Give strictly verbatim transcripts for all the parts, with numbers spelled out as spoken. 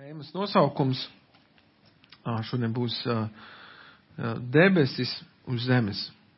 Tēmas nosaukums šodien būs debesis uz zemes.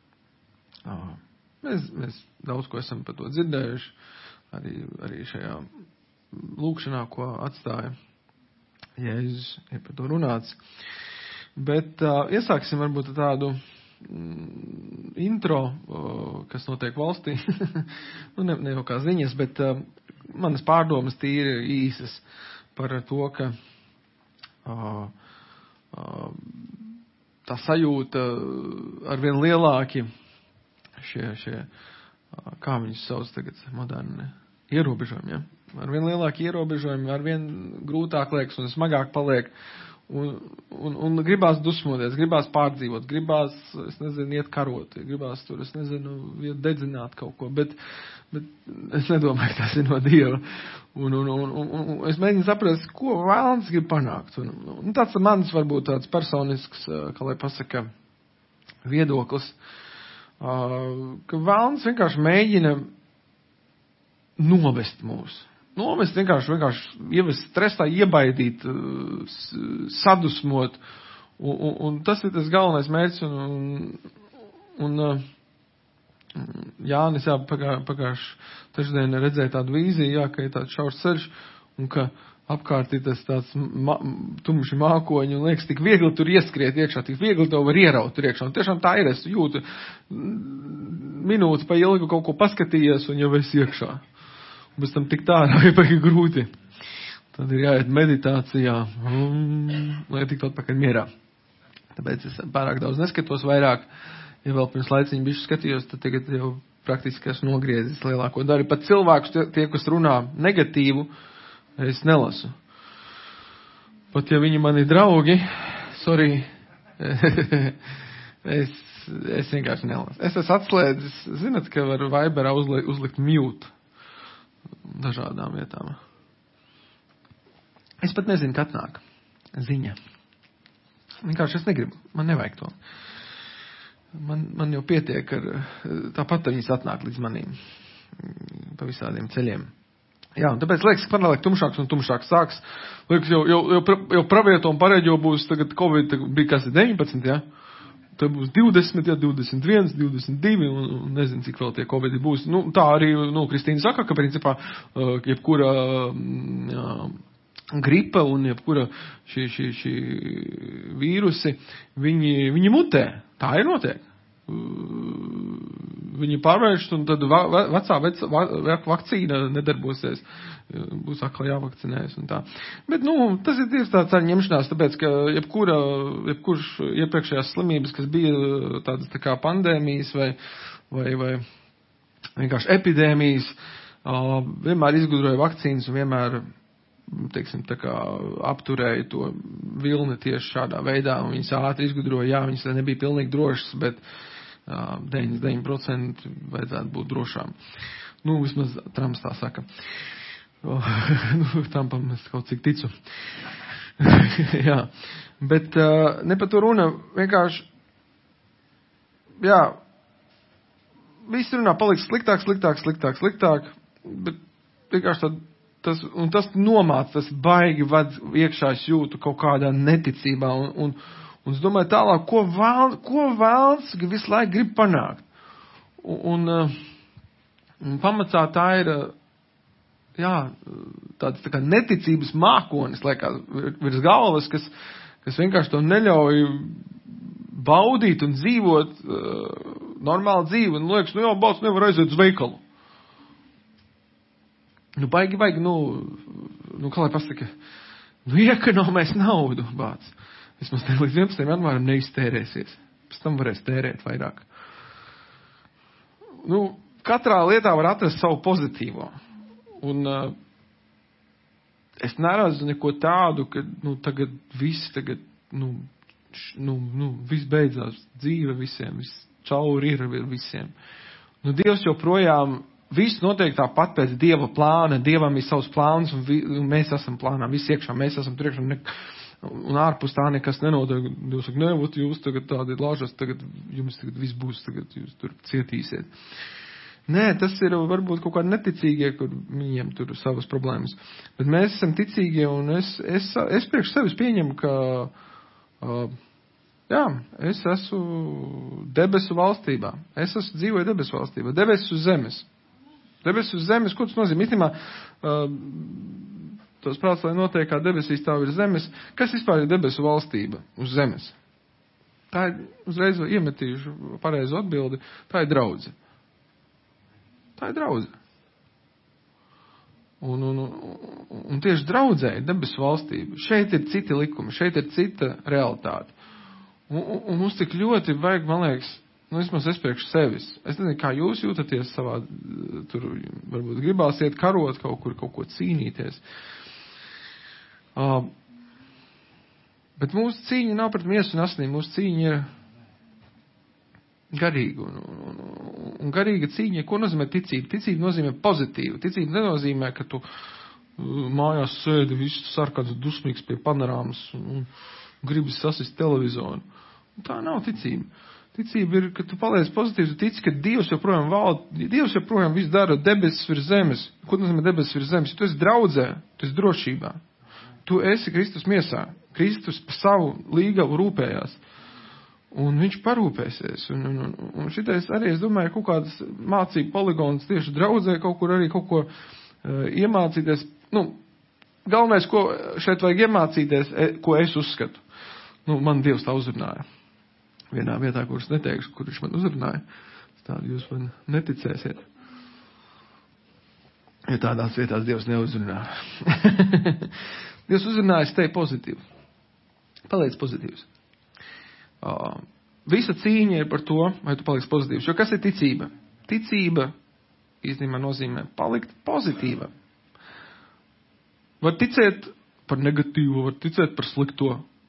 Mēs, mēs daudz ko esam par to dzirdējuši, arī, arī šajā lūkšanā, ko atstāja Jēzus, ir par to runāts. Bet uh, iesāksim varbūt tādu mm, intro, uh, kas notiek valstī. nu, ne, ne jau kā ziņas, bet uh, manas pārdomas tīri īsas par to, ka uh, uh, tā sajūta arvien lielāki šie, šie uh, kā viņus sauc tagad moderni, ierobežojumi, ja? Arvien lielāki ierobežojumi, arvien grūtāk liekas un smagāk paliek. Un, un, un gribās dusmoties, gribās pārdzīvot, gribās, es nezinu, iet karot, gribās tur, es nezinu, iet dedzināt kaut ko, bet, bet es nedomāju, ka tas ir no Dieva. Un, un, un, un, un es mēģinu saprast, ko vēlams grib panākt. Un, un tāds mans varbūt tāds personisks, kā lai pasaka, viedoklis, ka vēlams vienkārši mēģina novest mūs. Novest vienkārši, vienkārši ievest stresā, iebaidīt, sadusmot. Un, un, un tas ir tas galvenais mērķis. Un, un, un Jānis, jā, pagā, pagājuši trešdien redzēja tādu vīziju, jā, ka ir tāds šaurs ceļš, un ka apkārt ir tas tāds ma, tumši mākoņi, un liekas, tik viegli tur ieskriet iekšā, tik viegli to var ieraut tur iekšā. Un tiešām tā ir, es jūtu minūtes pa ilgu kaut ko paskatījies, un jau esi iekšā. Bez tam tik tā ir baigi grūti. Tad ir jāiet meditācijā, um, lai tiktu atpakaļ mierā. Tāpēc es pārāk daudz neskatos vairāk. Ja vēl pirms laiciņu bišķi skatījos, tad tagad jau praktiski esmu nogriezis lielāko daļu. Pat cilvēkus, tie, tie, kas runā negatīvu, es nelasu. Pat ja viņi mani draugi, sorry, es, es vienkārši nelasu. Es esmu atslēdzis, zinat, ka var Viberā uzlikt, uzlikt mute. Dažādām vietām. Es pat nezinu, kad nāk ziņa. Vienkārši es negribu. Man nevajag to. Man, man jau pietiek ar tāpat viņas atnāk līdz manīm pa visādiem ceļiem. Jā, un tāpēc liekas, ka panāk tumšāks un tumšāks sāks. Liekas, jau, jau, jau, jau pravieto un pareģo būs tagad Covid, tagad bija kas ir deviņpadsmit, jā? Ja? Tad būs divdesmit, jā, divdesmit viens, divdesmit divi, un, un nezinu, cik vēl tie Covid būs. Nu, tā arī, nu, Kristīna saka, ka, principā, uh, jebkura uh, gripa un jebkura šī, šī, šī vīrusi, viņi, viņi mutē. Tā ir notiek. Uh, viņi pārvērš, un tad va, vecā vec, va, vakcīna nedarbosies. Būs atkal jāvakcinējas un tā. Bet, nu, tas ir tieši tāds ar ņemšanās, tāpēc, ka jebkura, jebkurš iepriekšējās slimības, kas bija tādas tā kā pandēmijas vai, vai, vai vienkārši epidēmijas, vienmēr izgudroja vakcīnas un vienmēr, teiksim, tā kā apturēja to vilni tieši šādā veidā, un viņas ātri izgudroja, jā, viņas nebija pilnīgi drošas, bet deviņdesmit deviņi procenti vajadzētu būt drošām. Nu, vismaz Trumps tā saka. Oh, nu, Trumpam es kaut cik ticu. jā, bet uh, ne par to runa, vienkārši, jā, visi runā paliks sliktāk, sliktāk, sliktāk, sliktāk, bet vienkārši tad, tas, un tas nomāc, tas baigi vad iekšā, es jūtu kaut kādā neticībā, un, un, un es domāju tālāk, ko vēl, ko vēlns visu laiku grib panākt. Un, un, un pamatā tā ir, jā, tāds tā kā neticības mākonis, laikās, virs galvas, kas, kas vienkārši to neļauj baudīt un dzīvot uh, normālu dzīvi. Un liekas, nu jau, balsts nevar aiziet uz veikalu. Nu, baigi, baigi, nu, nu kā lai pasaka, nu, iekonomēs naudu, bāc. Vismaz līdz vienpadsmitajam janvāram neiztērēsies. Pēc tam varēs tērēt vairāk. Nu, katrā lietā var atrast savu pozitīvo. Un uh, es neredzu neko tādu, ka, nu, tagad viss, tagad, nu, š, nu, nu, viss beidzās, dzīve visiem, viss cauri ir visiem. Nu, Dievs joprojām, viss notiek tāpat pēc Dieva plāna, Dievam ir savs plāns, un, vi, un mēs esam plānā, visi iekšā, mēs esam priekšā, ne, un ārpus tā nekas nenotiek. Dievs saka, ne, jūs tagad tādi lāžas, tagad jums tagad viss būs, tagad jūs tur cietīsiet. Nē, tas ir varbūt kaut kādi neticīgie, kur viņiem tur savas problēmas. Bet mēs esam ticīgie, un es, es, es priekš sevis pieņemu, ka, uh, jā, es esmu debesu valstībā. Es esmu dzīvoju debesu valstībā. Debesis uz zemes. Debesis uz zemes, ko tas nozīmē? Īstenībā, uh, tos prāts, lai notiek kā debesīs tā ir zemes. Kas vispār ir debesu valstība uz zemes? Tā ir, uzreiz iemetīšu pareizu atbildi, tā ir draudze. Tā ir draudze. Un, un, un, un tieši draudzē ir debesu valstība. Šeit ir citi likumi, šeit ir cita realitāte. Un, un, un mums tik ļoti vajag, man liekas, nu, vismaz es priekš sevis. Es nezinu, kā jūs jūtaties savā, tur varbūt gribās iet karot kaut kur, kaut ko cīnīties. Uh, bet mūsu cīņa nav pret miesu un asinīm, mūsu cīņa ir garīga. Un, un, un, un garīga cīņa, ko nozīmē ticība? Ticība nozīmē pozitīvu. Ticība nenozīmē, ka tu mājās sēdi viss sarkans dusmīgs pie panorāmas un, un gribi sasist televizoru. Un tā nav ticība. Ticība ir, ka tu paliec pozitīvs, tu tici, ka Dievs joprojām valda, Dievs joprojām viss dara debesis virs zemes. Ko nozīmē debesis virs zemes? Ja tu esi draudzē, tu esi drošībā. Tu esi Kristus miesā. Kristus pa savu līgavu rūpējās. Un viņš parūpēsies. Un, un, un šitais arī, es domāju, kaut kādas mācību poligons tieši draudzē, kaut kur arī kaut ko uh, iemācīties. Nu, galvenais, ko šeit vajag iemācīties, e, ko es uzskatu. Nu, man Dievs tā uzrunāja. Vienā vietā, kuras neteikšu, kur viņš man uzrunāja. Tādu jūs man neticēsiet. Ja tādās vietās Dievs neuzrunā. Dievs uzrunājas tevi pozitīvi. Paliec pozitīvs. Uh, visa cīņa ir par to, vai tu paliksi pozitīvs. Jo kas ir ticība? Ticība īstenībā nozīmē palikt pozitīva. Var ticēt par negatīvu, var ticēt par slikto.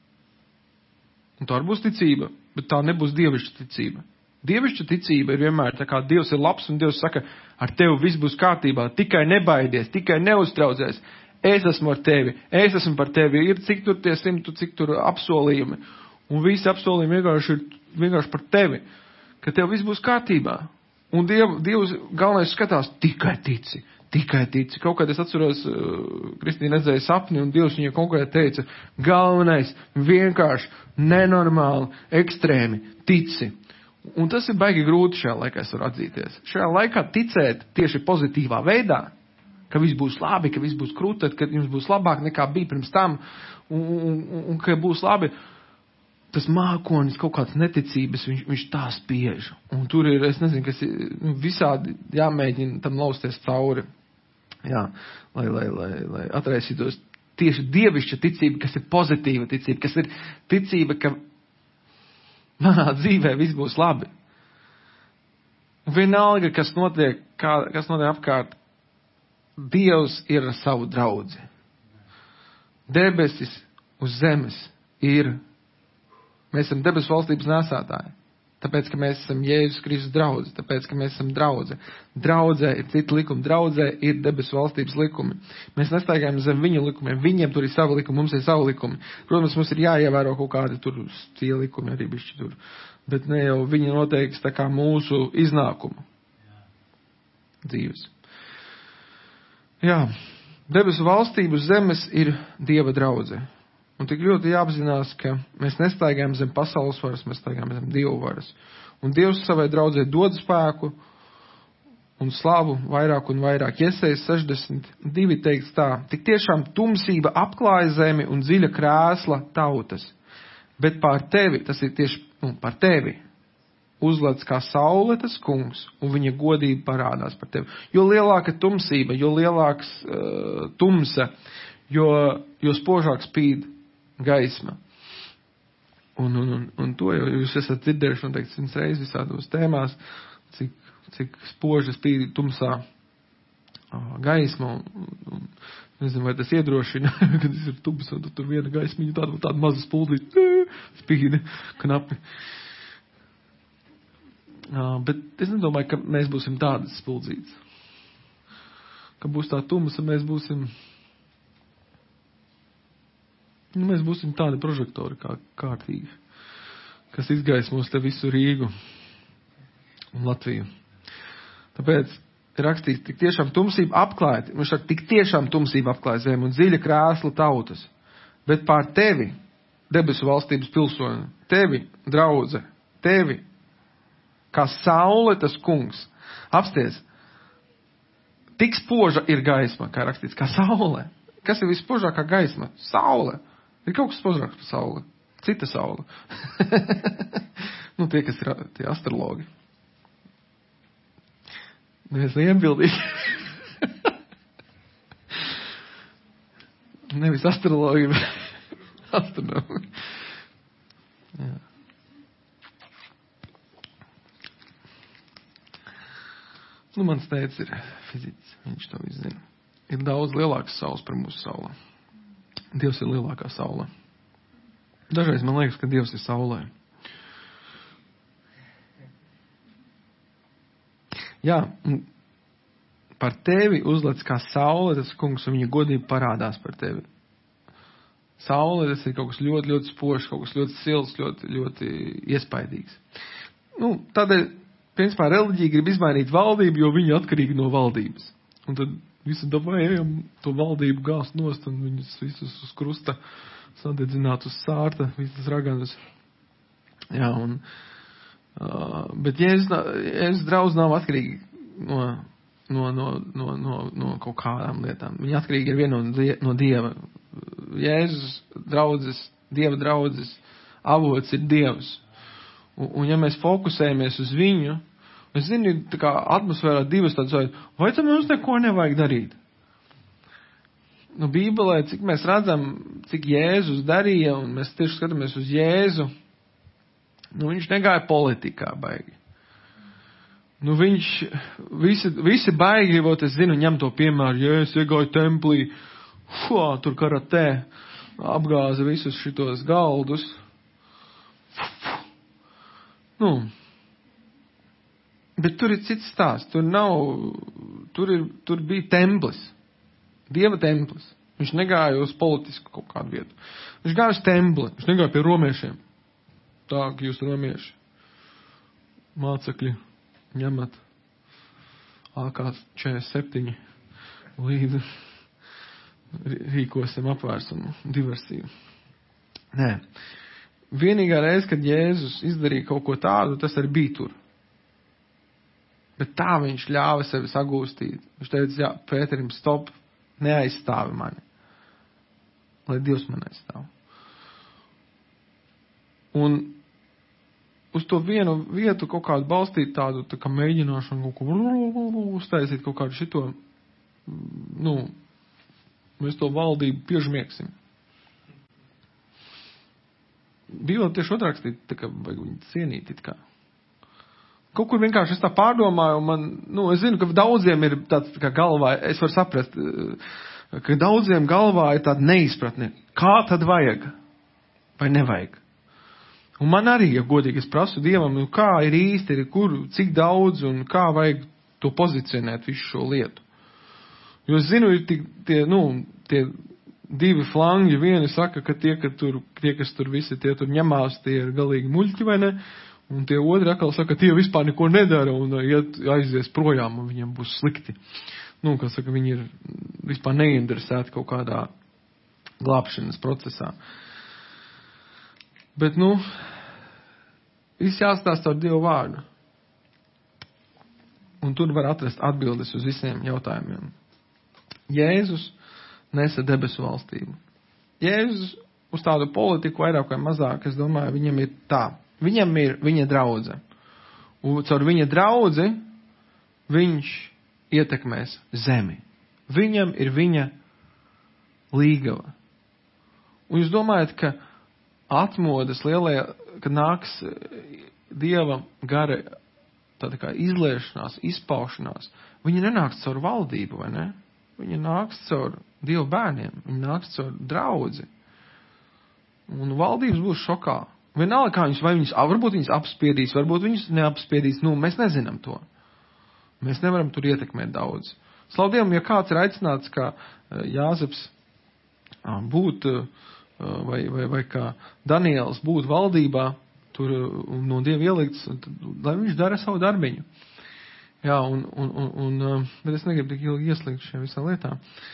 Un tā arī būs ticība, bet tā nebūs dievišķa ticība. Dievišķa ticība ir vienmēr tā kā Dievs ir labs un Dievs saka, ar tevi viss būs kārtībā, tikai nebaidies, tikai neuztraucies. Es esmu ar tevi, es esmu par tevi. Ir cik tur tie simtu, cik tur apsolījumi. Un visi apsolījumi vienkārši ir vienkārši par tevi, ka tev viss būs kārtībā. Un Diev, Dievs galvenais skatās, tikai tici, tikai tici. Kaut kad es atceros, uh, Kristīna redzēja sapni, un Dievs viņa konkrēti teica, galvenais, vienkārši, nenormāli, ekstrēmi, tici. Un tas ir baigi grūti šajā laikā, es varu atzīties. Šajā laikā ticēt tieši pozitīvā veidā, ka viss būs labi, ka viss būs krūtet, ka jums būs labāk nekā bija pirms tam, un, un, un, un ka būs labi. Tas mākonis, kaut kāds neticības, viņš, viņš tā spiež. Un tur ir, es nezinu, kas ir, nu, visādi jāmēģina tam lausties cauri. Jā, lai, lai, lai, lai atraisītos tieši dievišķa ticība, kas ir pozitīva ticība, kas ir ticība, ka manā dzīvē viss būs labi. Un vienalga, kas notiek, kā, kas notiek apkārt, Dievs ir ar savu draudzi. Debesis uz zemes ir. Mēs esam debesu valstības nesātāji. Tāpēc, ka mēs esam Jēzus Kristus draudze. Tāpēc, ka mēs esam draudze. Draudzē ir citi likumi. Draudzē ir debesu valstības likumi. Mēs nestaigājam zem viņu likumiem. Viņiem tur ir savi likumi, mums ir savi likumi. Protams, mums ir jāievēro kaut kādi tur tie likumi arī bišķi tur. Bet ne jau viņi noteiks tā kā mūsu iznākumu. Dzīves. Jā. Debesu valstību zemes ir Dieva draudze. Un tik ļoti jāapzinās, ka mēs nestaigājam zem pasaules varas, mēs staigājam zem Dievu varas. Un Dievs savai draudzē dod spēku un slavu vairāk un vairāk. Jesajas sešdesmit divi teikts tā, tik tiešām tumsība apklāja zemi un dziļa krēsla tautas. Bet pār tevi, tas ir tieši nu, par tevi, uzlec kā saule tas kungs, un viņa godība parādās par tevi. Jo lielāka tumsība, jo lielāks uh, tumsa, jo, jo spožāk spīd gaisma. Un, un, un, un to jau jūs esat dzirdējuši noteikti simts reizes visādos tēmās, cik, cik spoži spīd tumsā uh, gaisma. Un, un, nezinu, vai tas iedrošina, kad tas ir tums, un tur viena gaismiņa, tāda, tāda maza spuldīt, spīd knapi. Uh, bet es nedomāju, ka mēs būsim tādas spuldzītas. Ka būs tā tumsa, mēs būsim Nu, mēs būsim tādi prožektori kā kārtīgi, kas izgaismos te visu Rīgu un Latviju. Tāpēc ir rakstīts, tik tiešām tumsība apklāja, viņš saka, tik tiešām tumsība apklāja zemi un dziļa krēsla tautas, bet pār tevi, debesu valstības pilsoņi, tevi, draudze, tevi, kā saule tas kungs, apsties, tik spoža ir gaisma, kā rakstīts, kā saule. Kas ir vispožākā gaisma? Saule. Ir kaut kas spožāks par sauli. Cita saule. Nu, tie, kas ir tie astrologi. Neviens neiebildīs. Nevis astrologi, bet astronomi. Jā. Nu, mans tēvs ir fiziķis. Viņš to visu zina. Ir daudz lielākas saules par mūsu sauli. Dievs ir lielākā saule. Dažreiz man liekas, ka Dievs ir saulē. Jā, par tevi uzlec kā saule, tas kungs, un viņa godība parādās par tevi. Saule, tas ir kaut kas ļoti, ļoti spožs, kaut kas ļoti silts, ļoti, ļoti iespaidīgs. Nu, tādēļ, principā, reliģija grib izmainīt valdību, jo viņi atkarīgi no valdības. Un tad visi dabājām to valdību gāzt nost un viņus visus uz krusta sadedzināt uz sārta, visas raganas. Jā, un, uh, bet Jēzus, Jēzus draudz nav atkarīgi no, no, no, no, no, no kaut kādām lietām. Viņi atkarīgi ir viena no, no Dieva. Jēzus draudzes, Dieva draudzes avots ir Dievs. Un, un ja mēs fokusējamies uz viņu, es zinu, tā kā atmosfērā divas tādas, vai tam mums neko nevajag darīt? Nu, Bībelē, cik mēs redzam, cik Jēzus darīja, un mēs tieši skatāmies uz Jēzu, nu, viņš negāja politikā baigi. Nu, viņš, visi, visi baigi, vot es zinu, ņem to piemēru, Jēzus iegāja templī, fuā, tur karatē, apgāza visus šitos galdus. Nu, bet tur ir cits stāsts. Tur nav, tur, ir, tur bija templis. Dieva templis. Viņš negāja uz politisku kaut kādu vietu. Viņš gāja uz templi. Viņš negāja pie romiešiem. Tā, ka jūs romieši mācekļi ņemat A K četrdesmit septiņi līdzi rīkosim apvērsumu, diversiju. Nē. Vienīgā reize, kad Jēzus izdarīja kaut ko tādu, tas arī bija tur. Bet tā viņš ļāva sevi sagūstīt. Viņš teica, jā, Pēterim, stop, neaizstāvi mani. Lai Dievs man aizstāv. Un uz to vienu vietu kaut kādu balstīt tādu, tā kā mēģināšanu kaut ko uztaisīt kaut kādu šito, nu, mēs to valdību piežmieksim. Bībelē tieši otrākstīt, tā kā vajag viņu cienīt, it kā. Kaut kur vienkārši es tā pārdomāju, un man, nu, es zinu, ka daudziem ir tāds tā kā galvā, es varu saprast, ka daudziem galvā ir tāda neizpratne. Kā tad vajag? Vai nevajag? Un man arī, ja godīgi es prasu Dievam, nu, kā ir īsti, ir kur, cik daudz un kā vajag to pozicionēt visu šo lietu. Jo es zinu, ir tik, tie, nu, tie divi flangi, vieni saka, ka tie, ka tur, tie, kas tur visi tie tur ņemās, tie ir galīgi muļķi, vai ne? Un tie otri atkal saka, ka tie vispār neko nedara un iet, aizies projām un viņiem būs slikti. Nu, kā saka, viņi ir vispār neinteresēti kaut kādā glābšanas procesā. Bet, nu, viss jāstāst ar Dievu vārdu. Un tur var atrast atbildes uz visiem jautājumiem. Jēzus nesa debesu valstību. Jēzus uz tādu politiku vairāk vai mazāk, es domāju, viņam ir tā. Viņam ir viņa draudze. Un caur viņa draudzi viņš ietekmēs zemi. Viņam ir viņa līgava. Un jūs domājat, ka atmodas lielajā, kad nāks Dieva gara tāda kā izliešanās, izpaušanās, viņa nenāks caur valdību, vai ne? Viņa nāks caur Dieva bērniem, viņa nāks caur draudzi. Un valdības būs šokā. Vienalga, kā viņus, vai viņus, varbūt viņus apspiedīs, varbūt viņus neapspiedīs, nu, mēs nezinām to. Mēs nevaram tur ietekmēt daudz. Slavu Dievam, ja kāds ir aicināts, kā Jāzeps būt, vai, vai, vai kā Daniels būt valdībā, tur no Dieva ielikts, tad, lai viņš dara savu darbiņu. Jā, un, un, un, un, bet es negribu tik ilgi ieslīgt šajā visā lietā.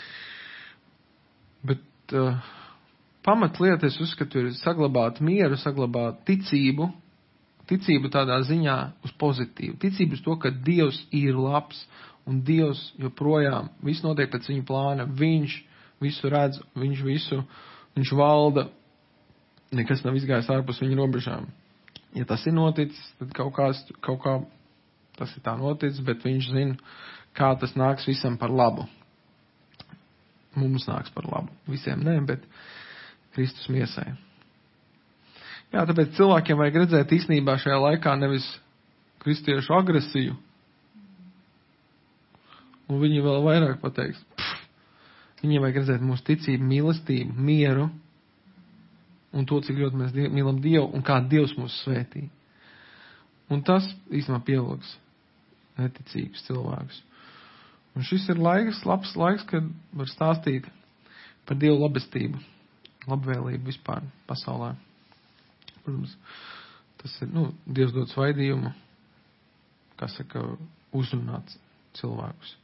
Bet uh, pamatlieta, es uzskatu, ir saglabāt mieru, saglabāt ticību, ticību tādā ziņā uz pozitīvu. Ticību uz to, ka Dievs ir labs un Dievs joprojām viss notiek pēc viņa plāna. Viņš visu redz, viņš visu, viņš valda, nekas nav izgājis ārpus viņa robežām. Ja tas ir noticis, tad kaut, kās, kaut kā tas ir tā noticis, bet viņš zina, kā tas nāks visam par labu. Mums nāks par labu. Visiem ne, bet Kristus miesai. Jā, tāpēc cilvēkiem vajag redzēt īstenībā šajā laikā nevis kristiešu agresiju. Un viņi vēl vairāk pateiks. Pff, viņiem vajag redzēt mūsu ticību, mīlestību, mieru un to, cik ļoti mēs mīlam Dievu un kā Dievs mūs svētī. Un tas īstenībā pievilks neticīgus cilvēkus. Un šis ir laiks, labs laiks, kad var stāstīt par Dievu labestību, labvēlību vispār pasaulē. Protams, tas ir, nu, Dievs dod svaidījumu, kā saka, uzrunāt cilvēkus.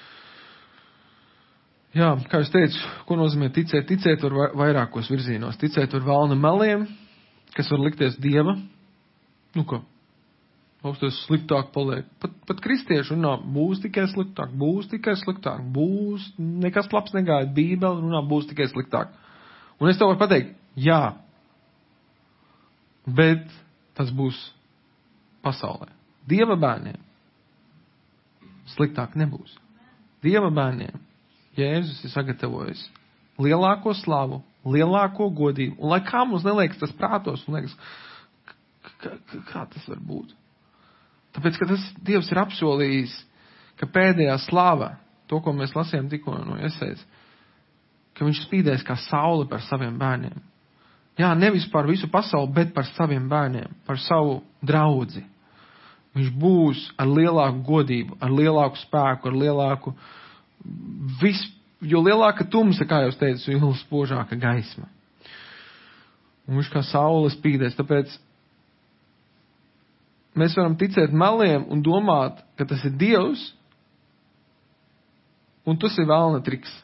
Jā, kā es teicu, ko nozīmē ticēt? Ticēt var vairākos virzienos. Ticēt var vēlna meliem, kas var likties Dieva. Nu, ko? Austies sliktāk paliek. Pat, pat kristieši runā, būs tikai sliktāk, būs tikai sliktāk, būs, nekas labs negāja, Bībele runā, būs tikai sliktāk. Un es tev varu pateikt, jā, bet tas būs pasaulē. Dieva bērniem sliktāk nebūs. Dieva bērniem Jēzus ir sagatavojis lielāko slavu, lielāko godību. Un lai kā mums neliekas tas prātos, un liekas, kā, kā tas var būt? Tāpēc, ka tas Dievs ir apsolījis, ka pēdējā slava, to, ko mēs lasījām tikko no esejas, ka viņš spīdēs kā saule par saviem bērniem. Jā, nevis par visu pasauli, bet par saviem bērniem, par savu draudzi. Viņš būs ar lielāku godību, ar lielāku spēku, ar lielāku vis, jo lielāka tumsa, kā jau teicu, jo spožāka gaisma. Un viņš kā saule spīdēs, tāpēc mēs varam ticēt meliem un domāt, ka tas ir Dievs, un tas ir vēlna triks.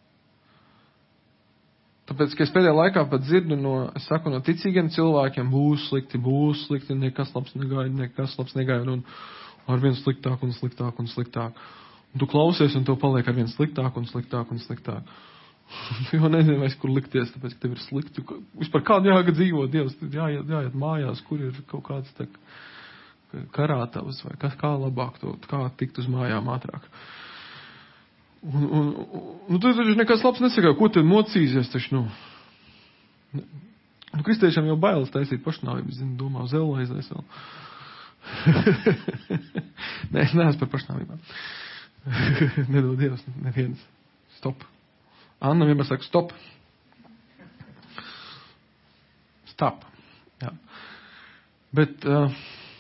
Tāpēc, ka es pēdējā laikā pat dzirdu no, es saku, no ticīgiem cilvēkiem, būs slikti, būs slikti, nekas labs negaida, nekas labs negaida, un ar vien sliktāk un sliktāk un sliktāk. Un tu klausies, un tev paliek ar vien sliktāk un sliktāk un sliktāk. Tu jau nezini vairs, kur likties, tāpēc, ka tev ir slikti. Vispār kādu jāga dzīvo, Dievs, jāiet, jāiet mājās, kur ir kaut kāds tā karātavs, vai kā, kā labāk to, kā tikt uz mājām ātrāk. Un, un, un tu taču nekas labs nesakā, ko te mocīsies, taču, nu, nu kristiešiem jau bailes taisīt pašnāvību, zinu, domā, uz elu aizies vēl. Nē, es neesmu par pašnāvībām. Nedod Dievs, neviens. Stop. Anna vienmēr saka, stop. Stop. Jā. Bet, uh,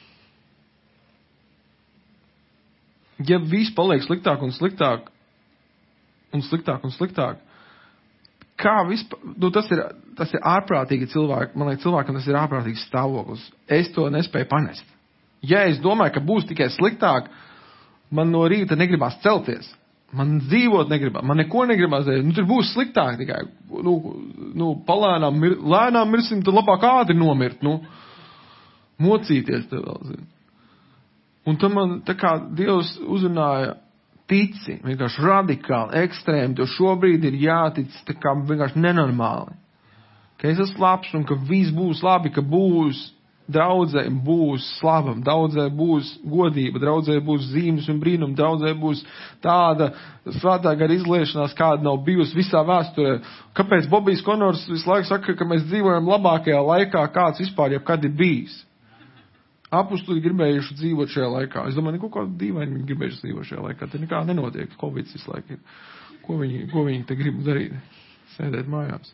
ja viss paliek sliktāk un sliktāk, un sliktāk un sliktāk. Kā vispār, nu tas ir, tas ir ārprātīgi cilvēki, man liekas, cilvēkam tas ir ārprātīgs stāvoklis. Es to nespēju panest. Ja es domāju, ka būs tikai sliktāk, man no rīta negribās celties. Man dzīvot negribās, man neko negribās darīt. Nu, tur būs sliktāk tikai. Nu, nu palēnām, mir, lēnām mirsim, tad labāk ātri nomirt, nu. Mocīties te vēl, zinu. Un tad man, tā kā Dievs uzrunāja, tici, vienkārši radikāli, ekstrēmi, to šobrīd ir jātic tā kā vienkārši nenormāli. Ka es esmu labs un ka viss būs labi, ka būs draudzē, būs slava, draudzē būs godība, draudzē būs zīmes un brīnumi, draudzē būs tāda svētā gara izliešanās, kāda nav bijusi visā vēsturē. Kāpēc Bobijs Konors visu laiku saka, ka mēs dzīvojam labākajā laikā, kāds vispār jebkad ir bijis? Apustuļi gribējuši dzīvot šajā laikā. Es domāju, neko kādu dīvaini viņi gribējuši dzīvot šajā laikā. Te nekā nenotiek. Covid visu laiku ir. Ko viņi, ko viņi te grib darīt? Sēdēt mājās.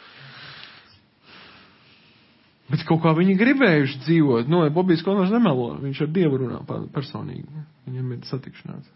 Bet kaut kā viņi gribējuši dzīvot. No, Bobijs Konors nemelo. Viņš ar Dievu runā personīgi. Viņam ir satikšanās.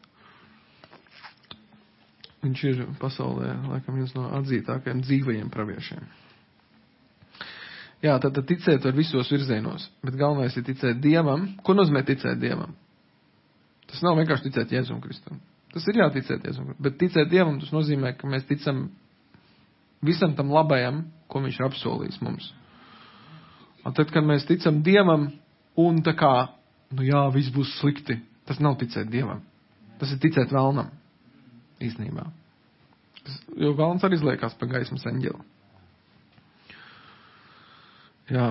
Viņš ir pasaulē, laikam, viens no atzītākajiem dzīvajiem praviešiem. Jā, tad, tad ticēt var visos virzienos, bet galvenais ir ticēt Dievam. Ko nozīmē ticēt Dievam? Tas nav vienkārši ticēt Jēzum Kristum. Tas ir jāticēt Jēzum Kristum. Bet ticēt Dievam, tas nozīmē, ka mēs ticam visam tam labajam, ko viņš ir apsolījis mums. Un tad, kad mēs ticam Dievam un tā kā, nu jā, viss būs slikti, tas nav ticēt Dievam. Tas ir ticēt velnam, īstenībā. Tas, jo velns arī izliekās pa gaismas eņģeli. Jā.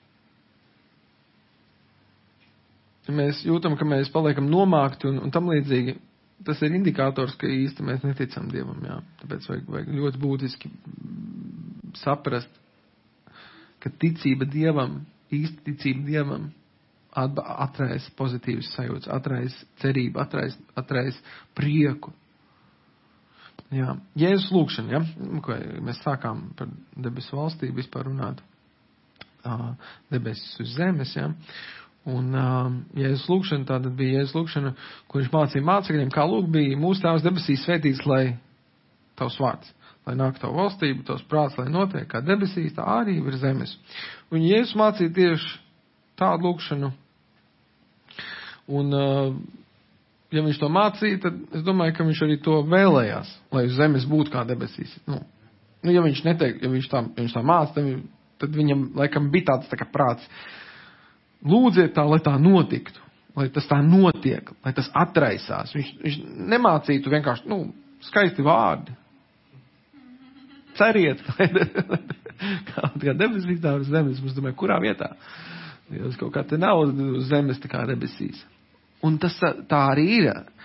Ja mēs jūtam, ka mēs paliekam nomākti un, un tam līdzīgi, tas ir indikators, ka īsti mēs neticam Dievam, jā. Tāpēc vajag, vajag ļoti būtiski saprast, ka ticība Dievam, īsta ticība Dievam atrais pozitīvas sajūtas, atrais cerību, atrais, atrais prieku. Jā. Jēzus lūkšana, ja? Ko mēs sākām par debesu valstību vispār runāt. Uh, debesis uz zemes, ja? Un uh, Jēzus lūkšana, tātad bija Jēzus lūkšana, ko viņš mācīja mācekļiem, kā lūk bija mūsu Tēvs debesīs svētīts, lai tavs vārds, lai nāk tavu valstību, tavs prāts, lai notiek kā debesīs, tā arī ir zemes. Un Jēzus mācīja tieši tādu lūkšanu. Un, uh, ja viņš to mācīja, tad es domāju, ka viņš arī to vēlējās, lai uz zemes būtu kā debesīs. Nu, nu ja viņš neteik, ja viņš tā, ja viņš tā māca, tad, tad viņam, laikam, bija tāds tā kā prāts. Lūdziet tā, lai tā notiktu, lai tas tā notiek, lai tas atraisās. Viņš, viņš nemācītu vienkārši, nu, skaisti vārdi. Ceriet, kā, kā debesīs tā uz zemes, mums domāju, kurā vietā? Jo kaut kā te nav uz zemes tā kā debesīs. Un tas tā arī ir.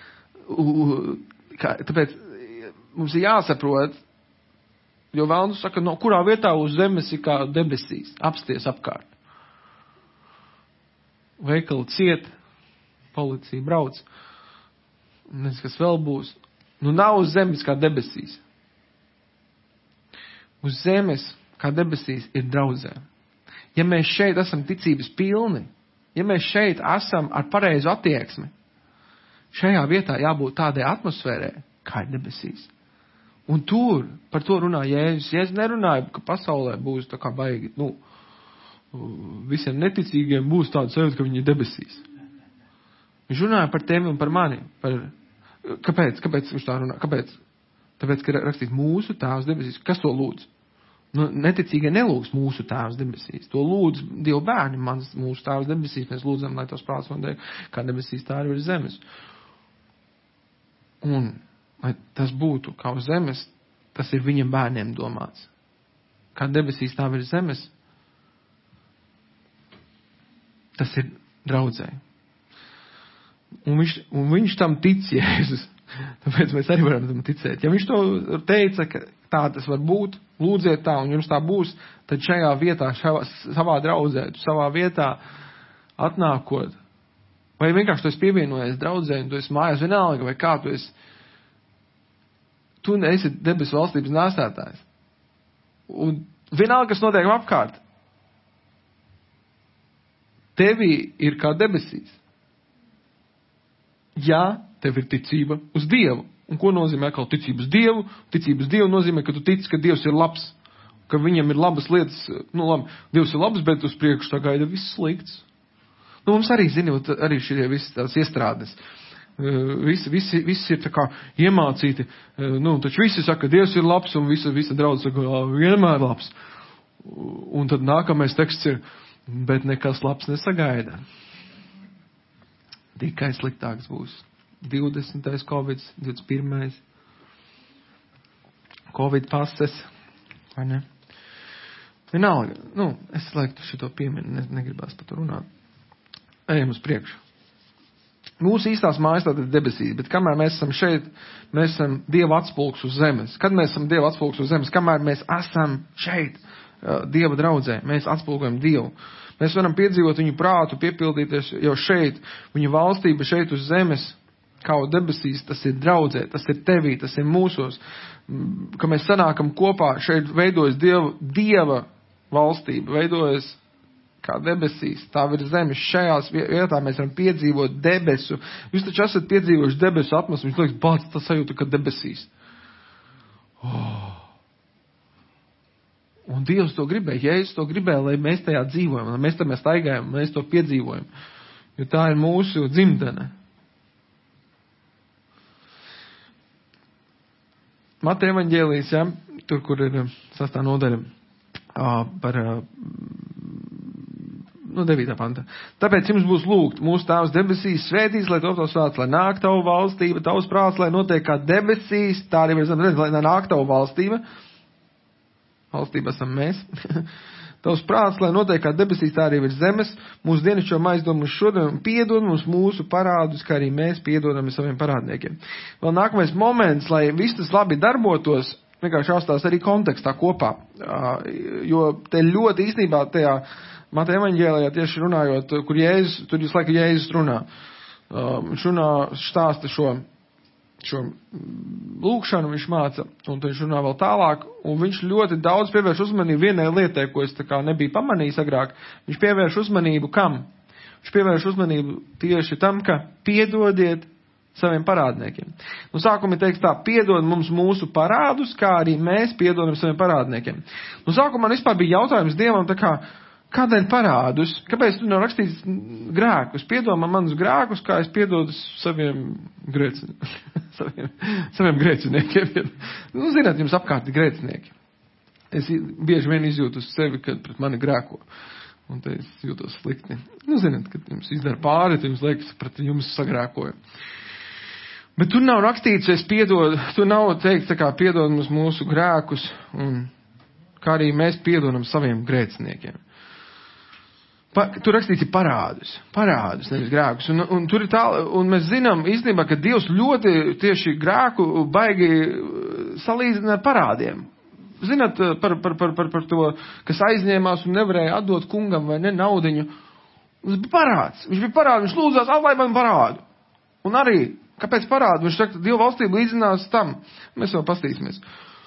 Kā, tāpēc mums ir jāsaprot, jo vēlnu saka, no kurā vietā uz zemes ir kā debesīs, apsties apkārt. Veikali ciet, policija brauc, nezinu, kas vēl būs. Nu nav uz zemes kā debesīs. Uz zemes kā debesīs ir draudzē. Ja mēs šeit esam ticības pilni, ja mēs šeit esam ar pareizu attieksmi, šajā vietā jābūt tādai atmosfērai, kā ir debesīs. Un tur, par to runā Jēzus. Jēzus nerunāja, ka pasaulē būs tā kā baigi, nu, visiem neticīgiem būs tāda sajūta, ka viņi ir debesīs. Viņš runāja par tevi un par mani. Par, kāpēc? Kāpēc viņš tā runā? Kāpēc? Tāpēc, ka rakstīt mūsu Tēvs debesīs. Kas to lūdz? Nu, neticīgie nelūdz mūsu Tēvs debesīs. To lūdz Dievu bērni, mans mūsu Tēvs debesīs. Mēs lūdzam, lai tos prāts notiek, kā debesīs tā arī ir zemes. Un, lai tas būtu kā uz zemes, tas ir viņam bērniem domāts. Kā debesīs tā ir zemes, tas ir draudzē. Un viņš, un viņš tam tic, Jēzus. Tāpēc mēs arī varam tam ticēt. Ja viņš to teica, ka tā tas var būt, lūdziet tā, un jums tā būs, tad šajā vietā, šavā, savā draudzē, tu savā vietā atnākot, vai vienkārši tu esi pievienojies draudzē, un tu esi mājās vienalga, vai kā tu esi, tu esi debesu valstības nēsētājs. Un vienalga, kas notiek apkārt, tevī ir kā debesīs. Ja tev ir ticība uz Dievu. Un ko nozīmē kā ticība uz Dievu? Ticība uz Dievu nozīmē, ka tu tici, ka Dievs ir labs, ka viņam ir labas lietas. Nu labi, Dievs ir labs, bet uz priekšu tā gaida viss slikts. Nu mums arī, zinot, arī šie visi tās iestrādes. Visi, visi, visi ir tā kā iemācīti. Nu, taču visi saka, ka Dievs ir labs, un visa, visa draudz saka, vienmēr labs. Un tad nākamais teksts ir, bet nekas labs nesagaida. Tikai sliktāks būs. divdesmitais Covid, divdesmit pirmais Covid pases, vai ne? Vienalga, nu, es laiktu šito pieminu, ne, negribās par to runāt. Ejam uz priekšu. Mūsu īstās mājas tātad debesīs, bet kamēr mēs esam šeit, mēs esam Dieva atspulgs uz zemes. Kad mēs esam Dieva atspulgs uz zemes, kamēr mēs esam šeit, Dieva draudzē, mēs atspulgojam Dievu. Mēs varam piedzīvot viņu prātu, piepildīties jau šeit, viņa valstība šeit uz zemes, kā debesīs, tas ir draudzē, tas ir tevī, tas ir mūsos. Ka mēs sanākam kopā, šeit veidojas Dieva, Dieva valstība, veidojas kā debesīs, tā ir zemes. Šajās vietā mēs varam piedzīvot debesu. Jūs taču esat piedzīvojuši debesu atmosfēru, viņš liekas, bāc, tas sajūta, ka debesīs. Oh. Un Dievs to gribēja, Jēzus to gribēja, lai mēs tajā dzīvojam, lai mēs tam staigājam, mēs to piedzīvojam. Jo tā ir mūsu dzimtene. Mateja evaņģēlijas, ja, tur, kur ir sastā nodaļa par, no devītā panta. Tāpēc jums būs lūgt, mūsu Tēvs debesīs svētīs, lai top tavs vārds, lai nāk tavu valstība, tavs prāts, lai notiek kā debesīs, tā arī mēs redzam, lai nāk tavu valstība. Valstība esam mēs. Tavs prāts, lai notiek kā debesīs, tā arī virs zemes. Mūsu dienascho maizi dod mums šodien un piedod mums mūsu parādus, kā arī mēs piedodam saviem parādniekiem. Vēl nākamais moments, lai viss tas labi darbotos, vienkārši jāstās arī kontekstā kopā. Jo te ļoti īstenībā tajā Mateja evaņģēlijā tieši runājot, kur Jēzus, tur visu laiku Jēzus runā. Viņš runā, stāsta šo, šo lūkšanu, viņš māca, un viņš runā vēl tālāk, un viņš ļoti daudz pievērš uzmanību vienai lietai, ko es tā kā nebiju pamanījis agrāk. Viņš pievērš uzmanību kam? Viņš pievērš uzmanību tieši tam, ka piedodiet saviem parādniekiem. Nu, sākumā teiks tā, piedod mums mūsu parādus, kā arī mēs piedodam saviem parādniekiem. Nu, sākumā man vispār bija jautājums Dievam, tā kā, kādēļ parādus? Kāpēc tu nav rakstīts grēkus? Piedomā manus grēkus, kā es piedodu saviem grēciniekiem. saviem, saviem grēciniekiem. Nu, zināt, jums apkārt ir grēcinieki. Es bieži vien izjūtu uz sevi, kad pret mani grēko. Un te es jūtos slikti. Nu, zināt, kad jums izdara pāri, tad jums liekas, pret jums sagrēkoju. Bet tur nav rakstīts, es piedodu, tur nav teikts, tā kā piedod mums mūsu grēkus, un kā arī mēs piedodam saviem grēciniekiem. Pa, tur rakstīts ir parādus, parādus, nevis grēkus. Un, un tur ir tā, un mēs zinām īstenībā, ka Dievs ļoti tieši grēku baigi salīdzina ar parādiem. Zināt, par, par, par, par, par to, kas aizņēmās un nevarēja atdot kungam vai ne naudiņu. Tas bija parāds. Viņš bija parāds, viņš lūdzās, atlaid man parādu. Un arī, kāpēc parādu? Viņš saka, Dieva valstība līdzinās tam. Mēs vēl pastīsimies.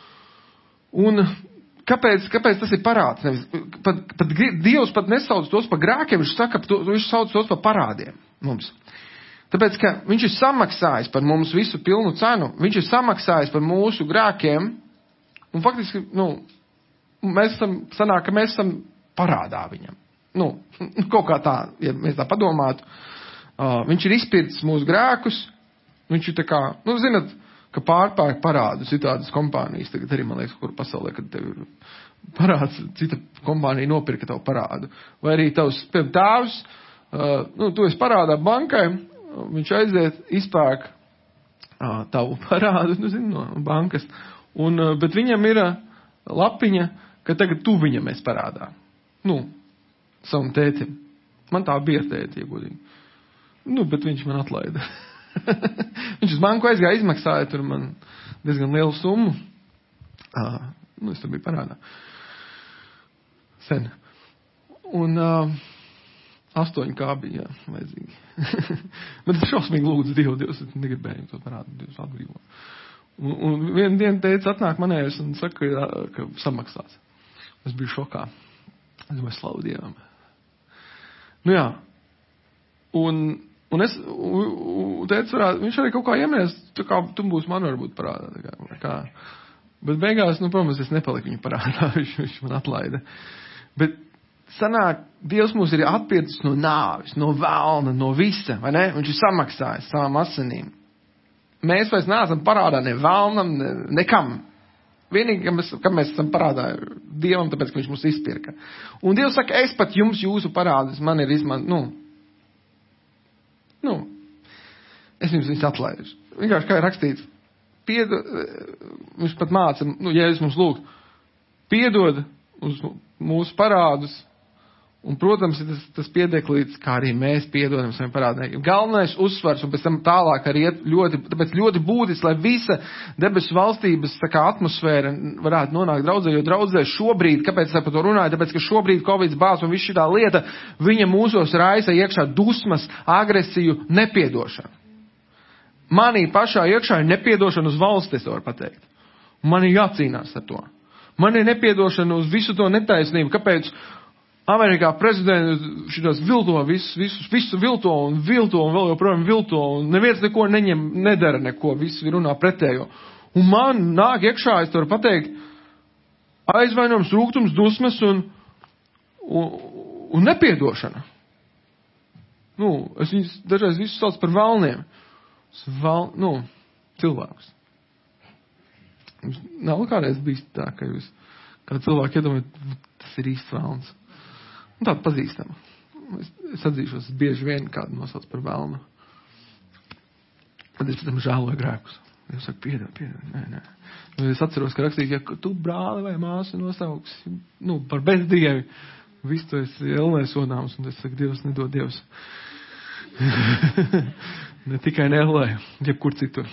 Un Kāpēc, kāpēc tas ir parāds? Nevis, pat, pat Dievs pat nesauc tos par grēkiem, viņš saka, to, viņš sauc tos par parādiem mums. Tāpēc, ka viņš ir samaksājis par mums visu pilnu cenu, viņš ir samaksājis par mūsu grēkiem, un faktiski, nu, mēs esam, sanāk, ka mēs esam parādā viņam. Nu, kaut kā tā, ja mēs tā padomātu, uh, viņš ir izpircis mūsu grēkus, viņš ir tā kā, nu, zinat, ka pārpērk parādus ir tādas kompānijas, tagad arī, man liekas, kur pasaulē, kad tev ir parāds, cita kompānija nopirka tavu parādu. Vai arī tavs, piemēram, tēvs, uh, nu, tu esi parādā bankai, viņš aiziet, izpērk uh, tavu parādu, nu, zini, no bankas, un, uh, bet viņam ir uh, lapiņa, ka tagad tu viņam esi parādā. Nu, savam tētim. Man tā bija ar tēti, iegodīgi. Nu, bet viņš man atlaida. Viņš uz banku aizgāja, izmaksāja tur man diezgan lielu summu. Uh, nu, es tur biju parādā. Sen. Un uh, astoņi kā bija, jā, vajadzīgi. Bet es šausmīgi lūdzu Dievu, Dievs, es negribēju to parādu, Dievs atbrīvo. Un, un vienu dienu teica, atnāk manējus un saka, ka, ka samaksās. Es biju šokā. Es domāju, slavu Dievam. Nu jā. Un Un es, un teicu, varētu, viņš arī kaut kā iemēs, tā kā tu būs man varbūt parādā. Tā kā, kā. Bet beigās, nu, protams, es nepaliku viņu parādā, viņš, viņš man atlaida. Bet sanāk, Dievs mūs ir atpircis no nāvis, no velna, no visa, vai ne? Viņš ir samaksājis savām asinīm. Mēs vairs neesam parādā ne velnam, ne, nekam. Vienīgi, ka mēs, ka mēs esam parādā Dievam, tāpēc, ka viņš mūs izpirka. Un Dievs saka, es pat jums jūsu parādus, man ir izman, nu, Nu, es jums viņus atlaidu. Vienkārši kā ir rakstīts, piedod, viņš pat māca, nu, Jēzus mums lūg, piedod uz mūsu parādus, un, protams, ir tas, tas piedeklīts, kā arī mēs piedodam saviem parādniekiem. Galvenais uzsvars, un pēc tam tālāk arī iet ļoti, tāpēc ļoti būtiski, lai visa debesu valstības tā kā atmosfēra varētu nonākt draudzē, jo draudzē šobrīd, kāpēc es par to runāju, tāpēc, ka šobrīd Covid bāz un viss šī tā lieta, viņa mūsos raisa iekšā dusmas, agresiju, nepiedošanu. Manī pašā iekšā ir nepiedošana uz valsts, es varu pateikt. Un man ir jācīnās ar to. Man ir nepiedošana uz visu to netaisnību, kāpēc Amerikā prezidents šitās vilto, visu, visu, visu vilto un vilto un vēl joprojām vilto un neviens neko neņem, nedara neko, visi runā pretējo. Un man nāk iekšā, es varu pateikt, aizvainojums, rūgtums, dusmas un, un, un nepiedošana. Nu, es viņus dažreiz visus sauc par velniem. Val, nu, cilvēkus. Jums nav kādreiz bijis tā, ka jūs kā cilvēki iedomājat, tas ir īsts vēlns. Un tāda pazīstama. Es, es atzīšos, es bieži vien kādu nosauc par vēlnu. Tad es, pēc tam, žēloju grēkus. Jūs saka, piedod, piedod, nē, nē. Es atceros, ka rakstīju, ja tu brāli vai māsu nosauks, nu, par bezdievi, visu to esi elnē sodāms, un es saku, Dievs nedod Dievs. Ne tikai nelē, jebkur citur.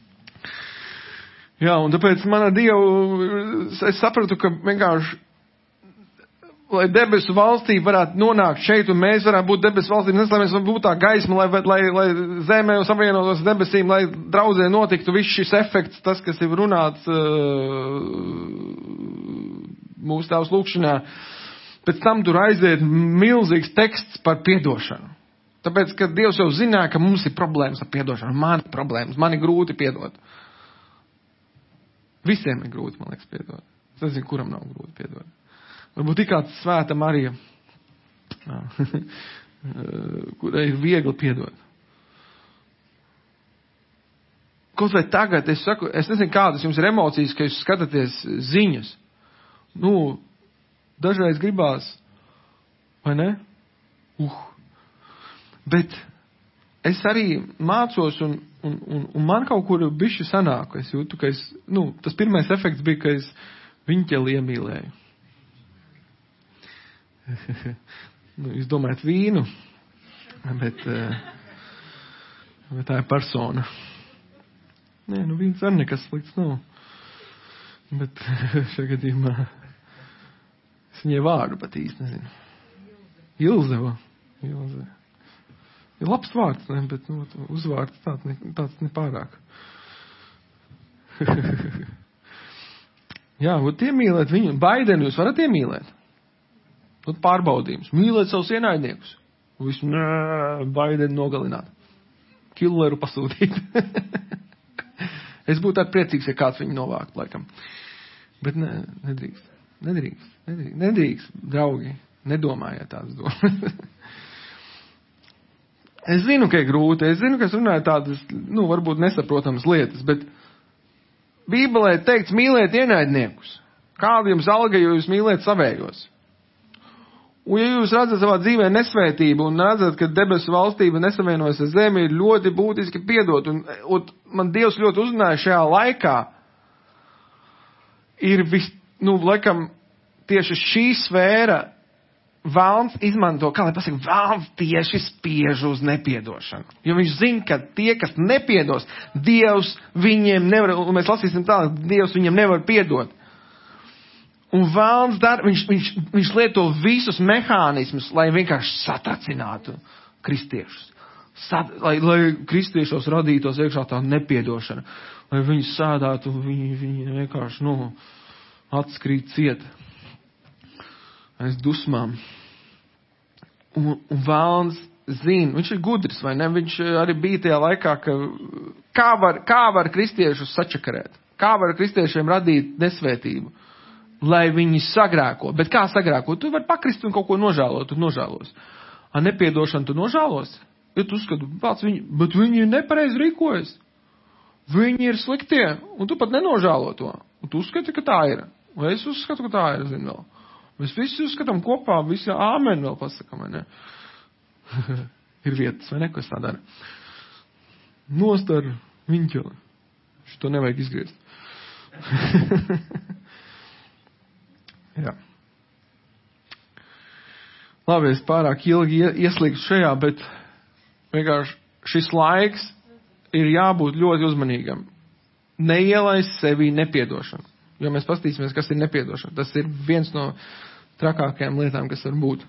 Jā, un tāpēc man ar Dievu, es sapratu, ka vienkārši, lai debesu valstība varētu nonākt šeit, un mēs varētu būt debesu valstība, nes, lai mēs būtu tā gaisma, lai, lai, lai zemē savienotos debesīm, lai draudzē notiktu viss šis efekts, tas, kas ir runāts uh, mūsu tēvs lūkšanā. Pēc tam tur aiziet milzīgs teksts par piedošanu. Tāpēc, ka Dievs jau zināja, ka mums ir problēmas ar piedošanu. Man ir problēmas, man ir grūti piedot. Visiem ir grūti, man liekas, piedot. Es nezinu, kuram nav grūti piedot. Varbūt ir kāds svēta Marija, kurai ir viegli piedot. Kaut vai tagad, es saku, es nezinu, kādas jums ir emocijas, ka jūs skatāties ziņas. Nu, dažreiz gribās, vai ne? Uh. Bet es arī mācos, un, un, un, un man kaut kur bišķi sanāk. Es jūtu, ka es, nu, tas pirmais efekts bija, ka es viņu ķeli iemīlēju. Nu, jūs domājat vīnu, bet, bet tā ir persona. Nē, nu vīns ar nekas slikts nav. Bet šajā gadījumā es viņai vārdu pat īsti nezinu. Ilzeva. Ilzeva. Ir labs vārds, ne, bet nu, uzvārds tāds, ne, tāds nepārāk. Jā, vat iemīlēt viņu. Baidenu jūs varat iemīlēt? Tad pārbaudījums. Mīlēt savus ienaidniekus. Visu, nē, Baidenu nogalināt. Killeru pasūtīt. Es būtu tā priecīgs, ja kāds viņu novākt, laikam. Bet nē, nedrīkst. Nedrīkst. Nedrīkst, nedrīkst draugi. Nedomājiet tādas domas. Es zinu, ka ir grūti. Es zinu, ka es runāju tādas, nu, varbūt nesaprotamas lietas, bet Bībelē teikts mīlēt ienaidniekus. Kādu jums alga, jo jūs mīlēt savējos? Un ja jūs redzat savā dzīvē nesvētību un redzat, ka debesu valstība nesavienojas ar zemi, ir ļoti būtiski piedot. Un, un man Dievs ļoti uzrunāja šajā laikā. Ir vis, nu, laikam, tieši šī sfēra vēlns izmanto, kā lai pasaka, vēlns tieši spiež uz nepiedošanu. Jo viņš zina, ka tie, kas nepiedos, Dievs viņiem nevar, un mēs lasīsim tālāk, Dievs viņiem nevar piedot. Un vēlns dara, viņš, viņš, viņš lieto visus mehānismus, lai vienkārši satracinātu kristiešus. Sat, lai, lai kristiešos radītos iekšā tā nepiedošana. Lai viņi sādātu, viņi, viņi vienkārši, nu, atskrīt ciet. Aiz dusmām. Un, un vēlns zina, viņš ir gudrs, vai ne? Viņš arī bija tajā laikā, ka kā var, kā var kristiešus sačakarēt? Kā var kristiešiem radīt nesvētību? Lai viņi sagrēko. Bet kā sagrēko? Tu vari pakrist un kaut ko nožēlot, tu nožēlos. Ar nepiedošanu tu nožēlos? Ja tu uzskatu, pats viņi, bet viņi ir nepareizi rīkojas. Viņi ir sliktie, un tu pat nenožēlo to. Un tu uzskati, ka tā ir. Un es uzskatu, ka tā ir, zinu vēl. Mēs visi uzskatām kopā, visi āmen vēl pasakam, vai ne? Ir vietas, vai ne, kas tā dara. Nostar viņķeli. Šito nevajag izgriezt. Jā. Labi, es pārāk ilgi ieslīgstu šajā, bet vienkārši šis laiks ir jābūt ļoti uzmanīgam. Neielaist sevi nepiedošanu. Jo mēs pastīsimies, kas ir nepiedošana. Tas ir viens no trakākajām lietām, kas var būt.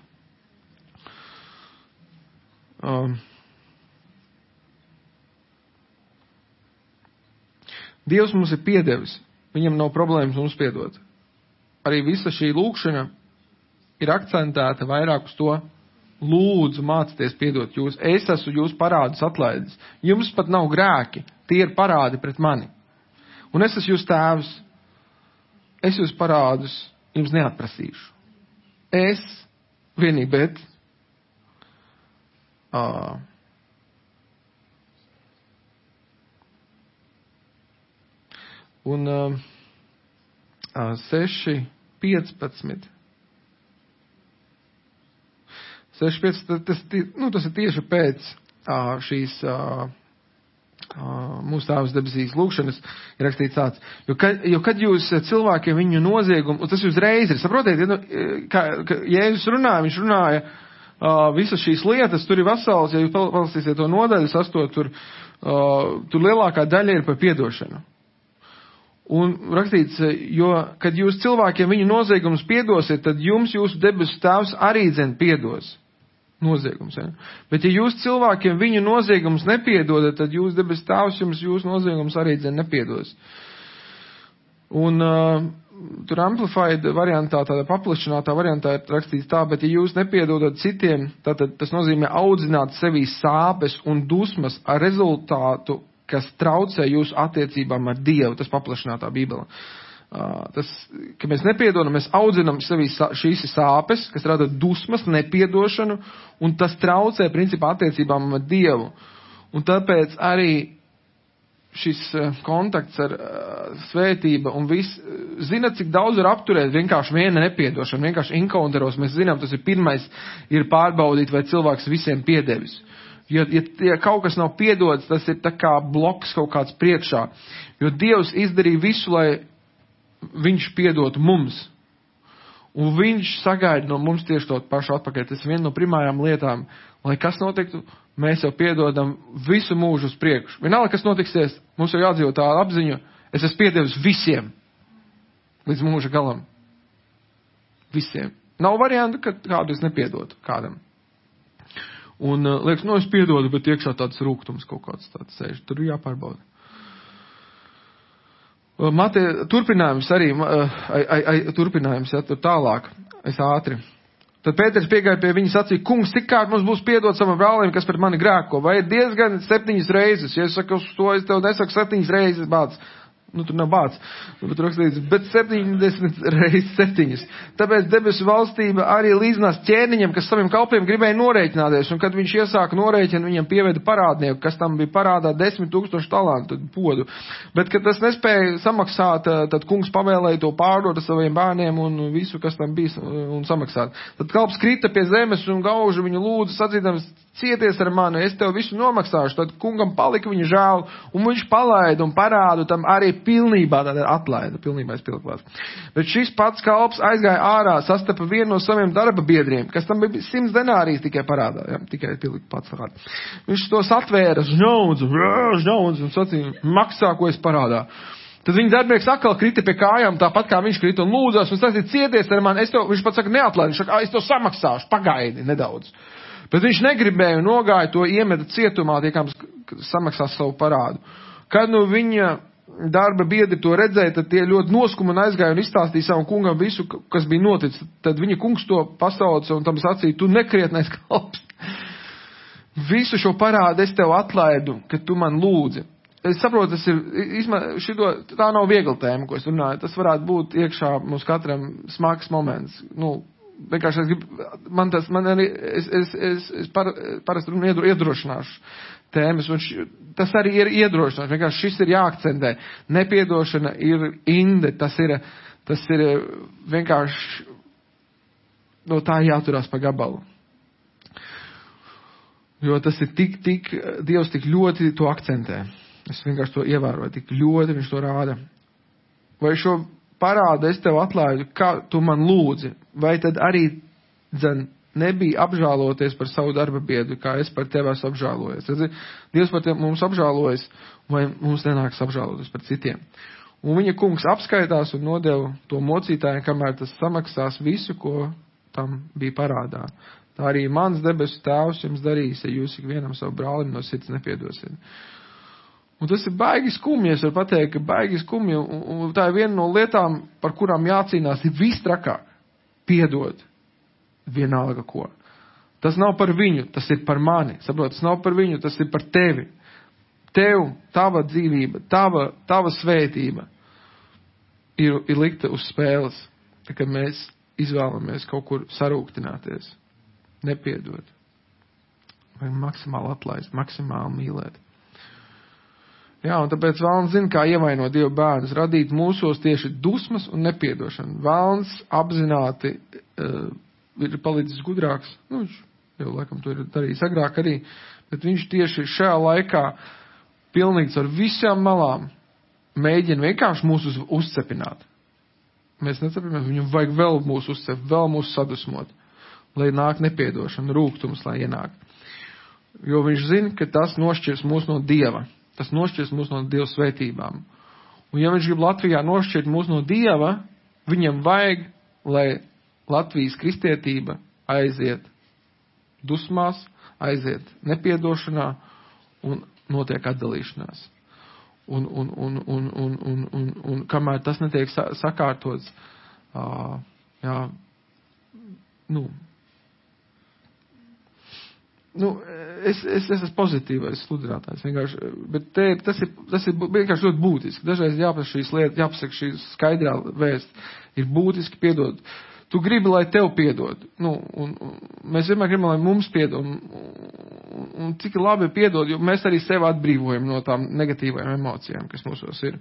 Um, Dievs mums ir piedevis. Viņam nav problēmas mums piedot. Arī visa šī lūkšana ir akcentēta vairāk uz to, lūdzu mācieties piedot jūs. Es esmu jūs parādus atlaidis. Jums pat nav grēki. Tie ir parādi pret mani. Un es esmu jūs tēvs. Es jūs parādus jums neatprasīšu. Es vienīgi, bet uh, un uh, seši piecpadsmit. seši piecpadsmit, tas, nu, tas ir tieši pēc uh, šīs uh, uh, mūsu Tēvs debesīs lūkšanas ir rakstīts tāds. Jo kad, jo kad jūs cilvēkiem viņu noziegumu, un tas uzreiz ir, saprotiet, ja, nu, kā, ka Jēzus runāja, viņš runāja uh, visas šīs lietas, tur ir vesels, ja jūs palasīsiet to nodaļu sastot, tur, uh, tur lielākā daļa ir par piedošanu. Un rakstīts, jo, kad jūs cilvēkiem viņu noziegumus piedosiet, tad jums jūsu debesu Tēvs arī dzen piedos noziegums. Ja? Bet ja jūs cilvēkiem viņu noziegumus nepiedodat, tad jūs debesu Tēvs jums jūsu noziegumus arī dzen nepiedos. Un uh, tur amplified variantā, tāda paplašinātā variantā ir rakstīts tā, bet ja jūs nepiedodat citiem, tad tas nozīmē audzināt sevī sāpes un dusmas ar rezultātu, kas traucē jūsu attiecībām ar Dievu. Tas paplašinātā Bībele. Uh, tas, ka mēs nepiedodam, mēs audzinam sevī šīs sāpes, kas rada dusmas, nepiedošanu, un tas traucē, principā, attiecībām ar Dievu. Un tāpēc arī šis uh, kontakts ar uh, svētība un viss, zina, cik daudz var apturēt vienkārši viena nepiedošana, vienkārši encounteros. Mēs zinām, tas ir pirmais, ir pārbaudīt, vai cilvēks visiem piedevis. Ja, ja, ja kaut kas nav piedots, tas ir tā kā bloks kaut kāds priekšā. Jo Dievs izdarīja visu, lai viņš piedotu mums. Un viņš sagaida no mums tieši to pašu atpakaļ. Tas ir viena no primārajām lietām. Lai kas notiktu, mēs jau piedodam visu mūžu uz priekšu. Vienalga, kas notiksies, mums jau jādzīvo tā apziņu, es esmu piedevis visiem. Līdz mūža galam. Visiem. Nav variantu, ka kādu es nepiedotu kādam. Un uh, liekas, no es piedodu, bet iekšā tāds rūgtums kaut kāds tāds sēž. Tur ir jāpārbauda. Uh, Mate, turpinājums arī, uh, ai, ai, ai, turpinājums, ja, tur tālāk. Es ātri. Tad Pēters piegāja pie viņa sacīja, kungs, cik kārt mums būs piedot savam brālim, kas pret mani grēko? Vai ir diezgan septiņas reizes? Ja es saku, uz to es tev nesaku septiņas reizes, bāc. Nu, tur nav bāc, bet rakstīts, bet septiņdesmit reizes septiņas. Tāpēc debesu valstība arī līdzinās ķēniņam, kas saviem kalpiem gribēja norēķināties, un kad viņš iesāka norēķinu, viņam pieveda parādnieku, kas tam bija parādā desmit tūkstoši talantu podu. Bet, kad tas nespēja samaksāt, tad kungs pavēlēja to pārdot saviem bērniem un visu, kas tam bija, un samaksāt. Tad kalps krita pie zemes un gaužu viņu lūdzu, sacīdams, cieties ar mani, es tev visu nomaksāšu. Tad kungam palika viņa žēl, un viņš palaida un parādu tam arī pilnībā, tātad atlaida, pilnībā aizpilklās. Bet šis pats kalps aizgāja ārā, sastapa vienu no saviem darba biedriem, kas tam bija simts denārijas tikai parādā, ja, tikai pilnīgi pats parādā. Viņš tos atvēra, žņaudz, žņaudz, un sacīja, maksā, ko es parādā. Tad viņa darbinieks atkal krita pie kājām, tāpat kā viņš krita un lūdzās, un sacīja, cieties ar mani, es tev, viņš pats saka, neatlaid, viņš saka, es tev samaksāšu, pagaidi nedaudz. Bet viņš negribēja un nogāja to iemeta cietumā, tiekams samaksās savu parādu. Kad nu viņa darba biedri to redzēja, tad tie ļoti noskuma un aizgāja un izstāstīja savam kungam visu, kas bija noticis. Tad viņa kungs to pasauca un tam sacīja, tu nekrietnais kalps. Visu šo parādu es tev atlaidu, kad tu man lūdzi. Es saprotu, tas ir, izmā, šito, tā nav viegla tēma, ko es runāju. Tas varētu būt iekšā mums katram smags moments. Nu, vienkārši es gribu, man tas, man arī, es, es, es, es par, parasti iedro, iedrošināšu tēmas, un š, tas arī ir iedrošināšu, vienkārši šis ir jāakcentē. Nepiedošana ir inde, tas ir, tas ir vienkārši, no tā jāturās pa gabalu. Jo tas ir tik, tik, Dievs tik ļoti to akcentē. Es vienkārši to ievēroju, tik ļoti viņš to rāda. Vai šo parādu es tev atlaidu, kā tu man lūdzi, vai tad arī, dzen, nebija apžāloties par savu darba biedru, kā es par tevi esmu apžālojies. Tad, Dievs par tevi mums apžālojas, vai mums nenāks apžāloties par citiem. Un viņa kungs apskaitās un nodeva to mocītājiem, kamēr tas samaksās visu, ko tam bija parādā. Tā arī mans debesu tēvs jums darīs, ja jūs ikvienam savu brālim no sirds nepiedosiet. Un tas ir baigi skumji, es varu pateikt, ka baigi skumji, un, un tā ir viena no lietām, par kurām jācīnās, ir viss trakāk. Piedod. Vienalga ko. Tas nav par viņu, tas ir par mani. Saprot, tas nav par viņu, tas ir par tevi. Tev, tava dzīvība, tava, tava svētība ir, ir likta uz spēles. Tā, kad mēs izvēlamies kaut kur sarūktināties. Nepiedod. Vai maksimāli atlaist, maksimāli mīlēt. Jā, un tāpēc Vēlns zina, kā ievainot Dieva bērnus, radīt mūsos tieši dusmas un nepiedošanu. Vēlns apzināti uh, ir palicis gudrāks, nu, viņš jau laikam to ir darījis agrāk arī, bet viņš tieši šajā laikā pilnīgs ar visām malām mēģina vienkārši mūs uz, uzcepināt. Mēs necepinamies, viņam vajag vēl mūs uzcept, vēl mūs sadusmot, lai nāk nepiedošana, rūgtums, lai ienāk. Jo viņš zina, ka tas nošķirs mūs no Dieva. Tas nošķirs mūs no Dieva svētībām. Un ja viņš grib Latvijā nošķirt mūs no Dieva, viņam vajag, lai Latvijas kristietība aiziet dusmās, aiziet nepiedošanā un notiek atdalīšanās. Un, un, un, un, un, un, un, un kamēr tas netiek sakārtots, uh, jā, nu, Nu, es, es, es esmu pozitīvais sludinātājs, vienkārši, bet te, tas, ir, tas ir vienkārši ļoti būtiski. Dažreiz jāpasaka šīs lietas, jāpasaka šīs skaidrā vēsts. Ir būtiski piedot. Tu gribi, lai tev piedod. Nu, un, un mēs vienmēr gribam, lai mums piedod. Un, un, un cik labi piedod, jo mēs arī sevi atbrīvojam no tām negatīvajām emocijām, kas mūsos ir.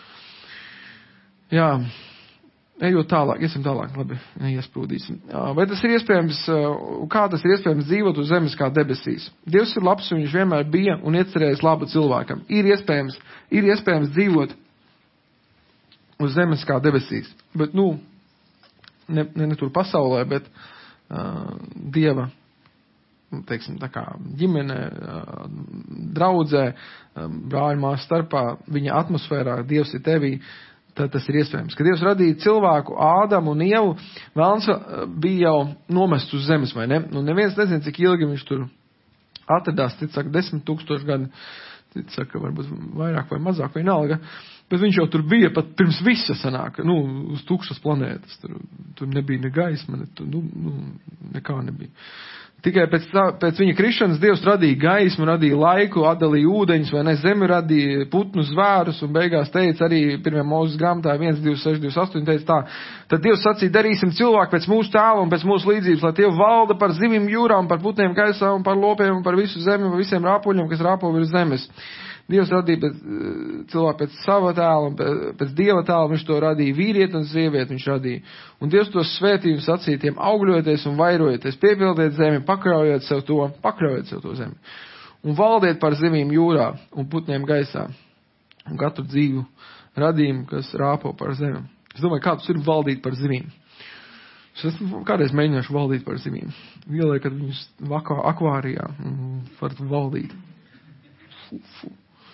Jā. Ejot tālāk, iesim tālāk, labi, neiesprūdīsim. Vai tas ir iespējams, kā tas ir iespējams dzīvot uz zemes kā debesīs? Dievs ir labs un viņš vienmēr bija un iecerējis labu cilvēkam. Ir iespējams, ir iespējams dzīvot uz zemes kā debesīs. Bet, nu, ne, ne, ne tur pasaulē, bet uh, Dieva, teiksim, tā kā ģimene, uh, draudzē, uh, brāļmās starpā, viņa atmosfērā, Dievs ir tevī. Tad tas ir iespējams. Kad Dievs radīja cilvēku, Ādamu un Ievu, Vēlns bija jau nomests uz zemes, vai ne? Nu, neviens nezina, cik ilgi viņš tur atradās, cits saka, desmit tūkstoši gadi, cits saka, varbūt vairāk vai mazāk, vai nalga. Bet viņš jau tur bija pat pirms visa sanāk, nu, uz tukšas planētas. Tur, tur nebija ne gaisma, ne, tu, nu, nu, nekā nebija. Tikai pēc, tā, pēc viņa krišanas Dievs radīja gaismu, radīja laiku, atdalīja ūdeņus, vai ne, zemi radīja putnus, zvērus, un beigās teica arī pirmajā Mūzes grāmatā viens, divi, seši, divi, astoņi, teica tā. Tad Dievs sacīja, darīsim cilvēku pēc mūsu tēla un pēc mūsu līdzības, lai tie valda par zivīm jūrā un par putniem gaisā un par lopiem un par visu zemi un par visiem rāpuļiem, kas rāpo virs zemes. Dievs radīja pēc, cilvēku pēc sava tēla un pēc, pēc Dieva tēla, viņš to radīja vīrieti un sievieti viņš radīja. Un Dievs tos svētīja un sacīja tiem augļoties un vairojieties, piepildiet zemi, pakļaujiet sev to, pakļaujiet sev to zemi. Un valdiet par zivīm jūrā un putniem gaisā. Un katru dzīvu radījumu, kas rāpo par zemi. Es domāju, kā tas ir valdīt par zivīm. Es esmu kādreiz mēģināšu valdīt par zivīm. Ieliekat viņus vakā, akvārijā un varat valdīt. Fu, fu.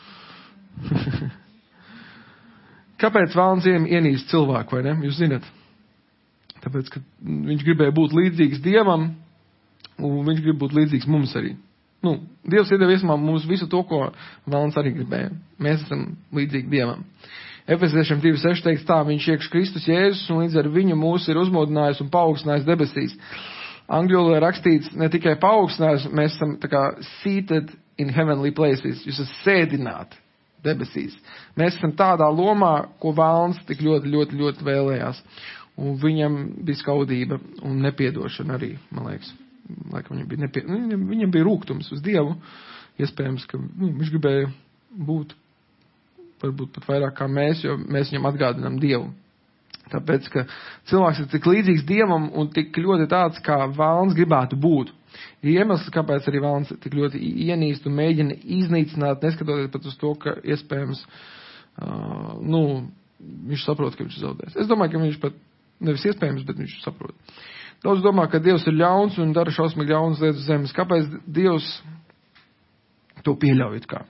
Kāpēc Vēlns ienīst cilvēku, vai ne? Jūs zinat. Tāpēc, ka viņš gribēja būt līdzīgs Dievam, un viņš grib būt līdzīgs mums arī. Nu, Dievs iedeva iesmā mums visu to, ko Vēlns arī gribēja. Mēs esam līdzīgi Dievam. Efesiešiem divi seši teiks tā, viņš iekš Kristus Jēzus, un līdz ar viņu mūs ir uzmodinājis un paaugstinājis debesīs. Angļu rakstīts ne tikai paaugstinājis, mēs esam tā kā seated in heavenly places. Jūs esat sēdināti debesīs. Mēs esam tādā lomā, ko Vēlns tik ļoti, ļoti, ļoti vēlējās. Un viņam bija skaudība un nepiedošana arī, man liekas. Laikam viņam bija, nepie... viņam, viņam bija rūgtums uz Dievu. Iespējams, ka nu, viņš gribēja būt, varbūt pat vairāk kā mēs, jo mēs viņam atgādinām Dievu. Tāpēc, ka cilvēks ir tik līdzīgs Dievam un tik ļoti tāds, kā Vēlns gribētu būt. Iemesls, kāpēc arī Vēlns tik ļoti ienīst un mēģina iznīcināt, neskatoties pat uz to, ka iespējams, uh, nu, viņš saprot, ka viņš ir zaudējis. Es domāju, ka viņš pat, nevis iespējams, bet viņš saprot. Daudz domā, ka Dievs ir ļauns un dara šausmīgi ļaunas lietas uz zemes. Kāpēc Dievs to pieļauj kā?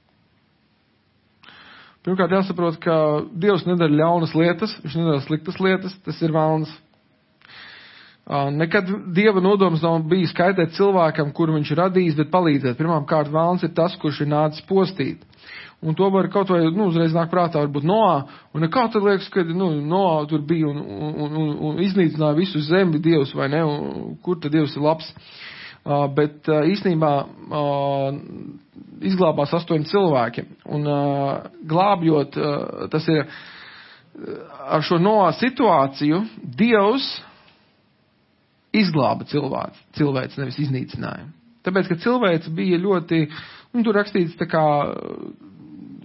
Pirmkārt, jāsaprot, ka Dievs nedara ļaunas lietas, viņš nedara sliktas lietas, tas ir Vēlns. Uh, nekad Dieva nodoms nav bijis kaitēt cilvēkam, kuru viņš ir radījis, bet palīdzēt. Pirmām kārt Vēlns ir tas, kurš ir nācis postīt. Un to var kaut vai, nu, uzreiz nāk prātā, varbūt Noā. Un nekā tad liekas, ka, nu, Noā tur bija un, un, un, un iznīcināja visu zemi Dievs, vai ne? Un, kur tad Dievs ir labs? Uh, bet uh, īstenībā uh, izglābās astoņi cilvēki. Un uh, glābjot, uh, tas ir uh, ar šo Noā situāciju, Dievs izglāba cilvēks, cilvēks nevis iznīcināja. Tāpēc, ka cilvēks bija ļoti, un tur rakstīts tā kā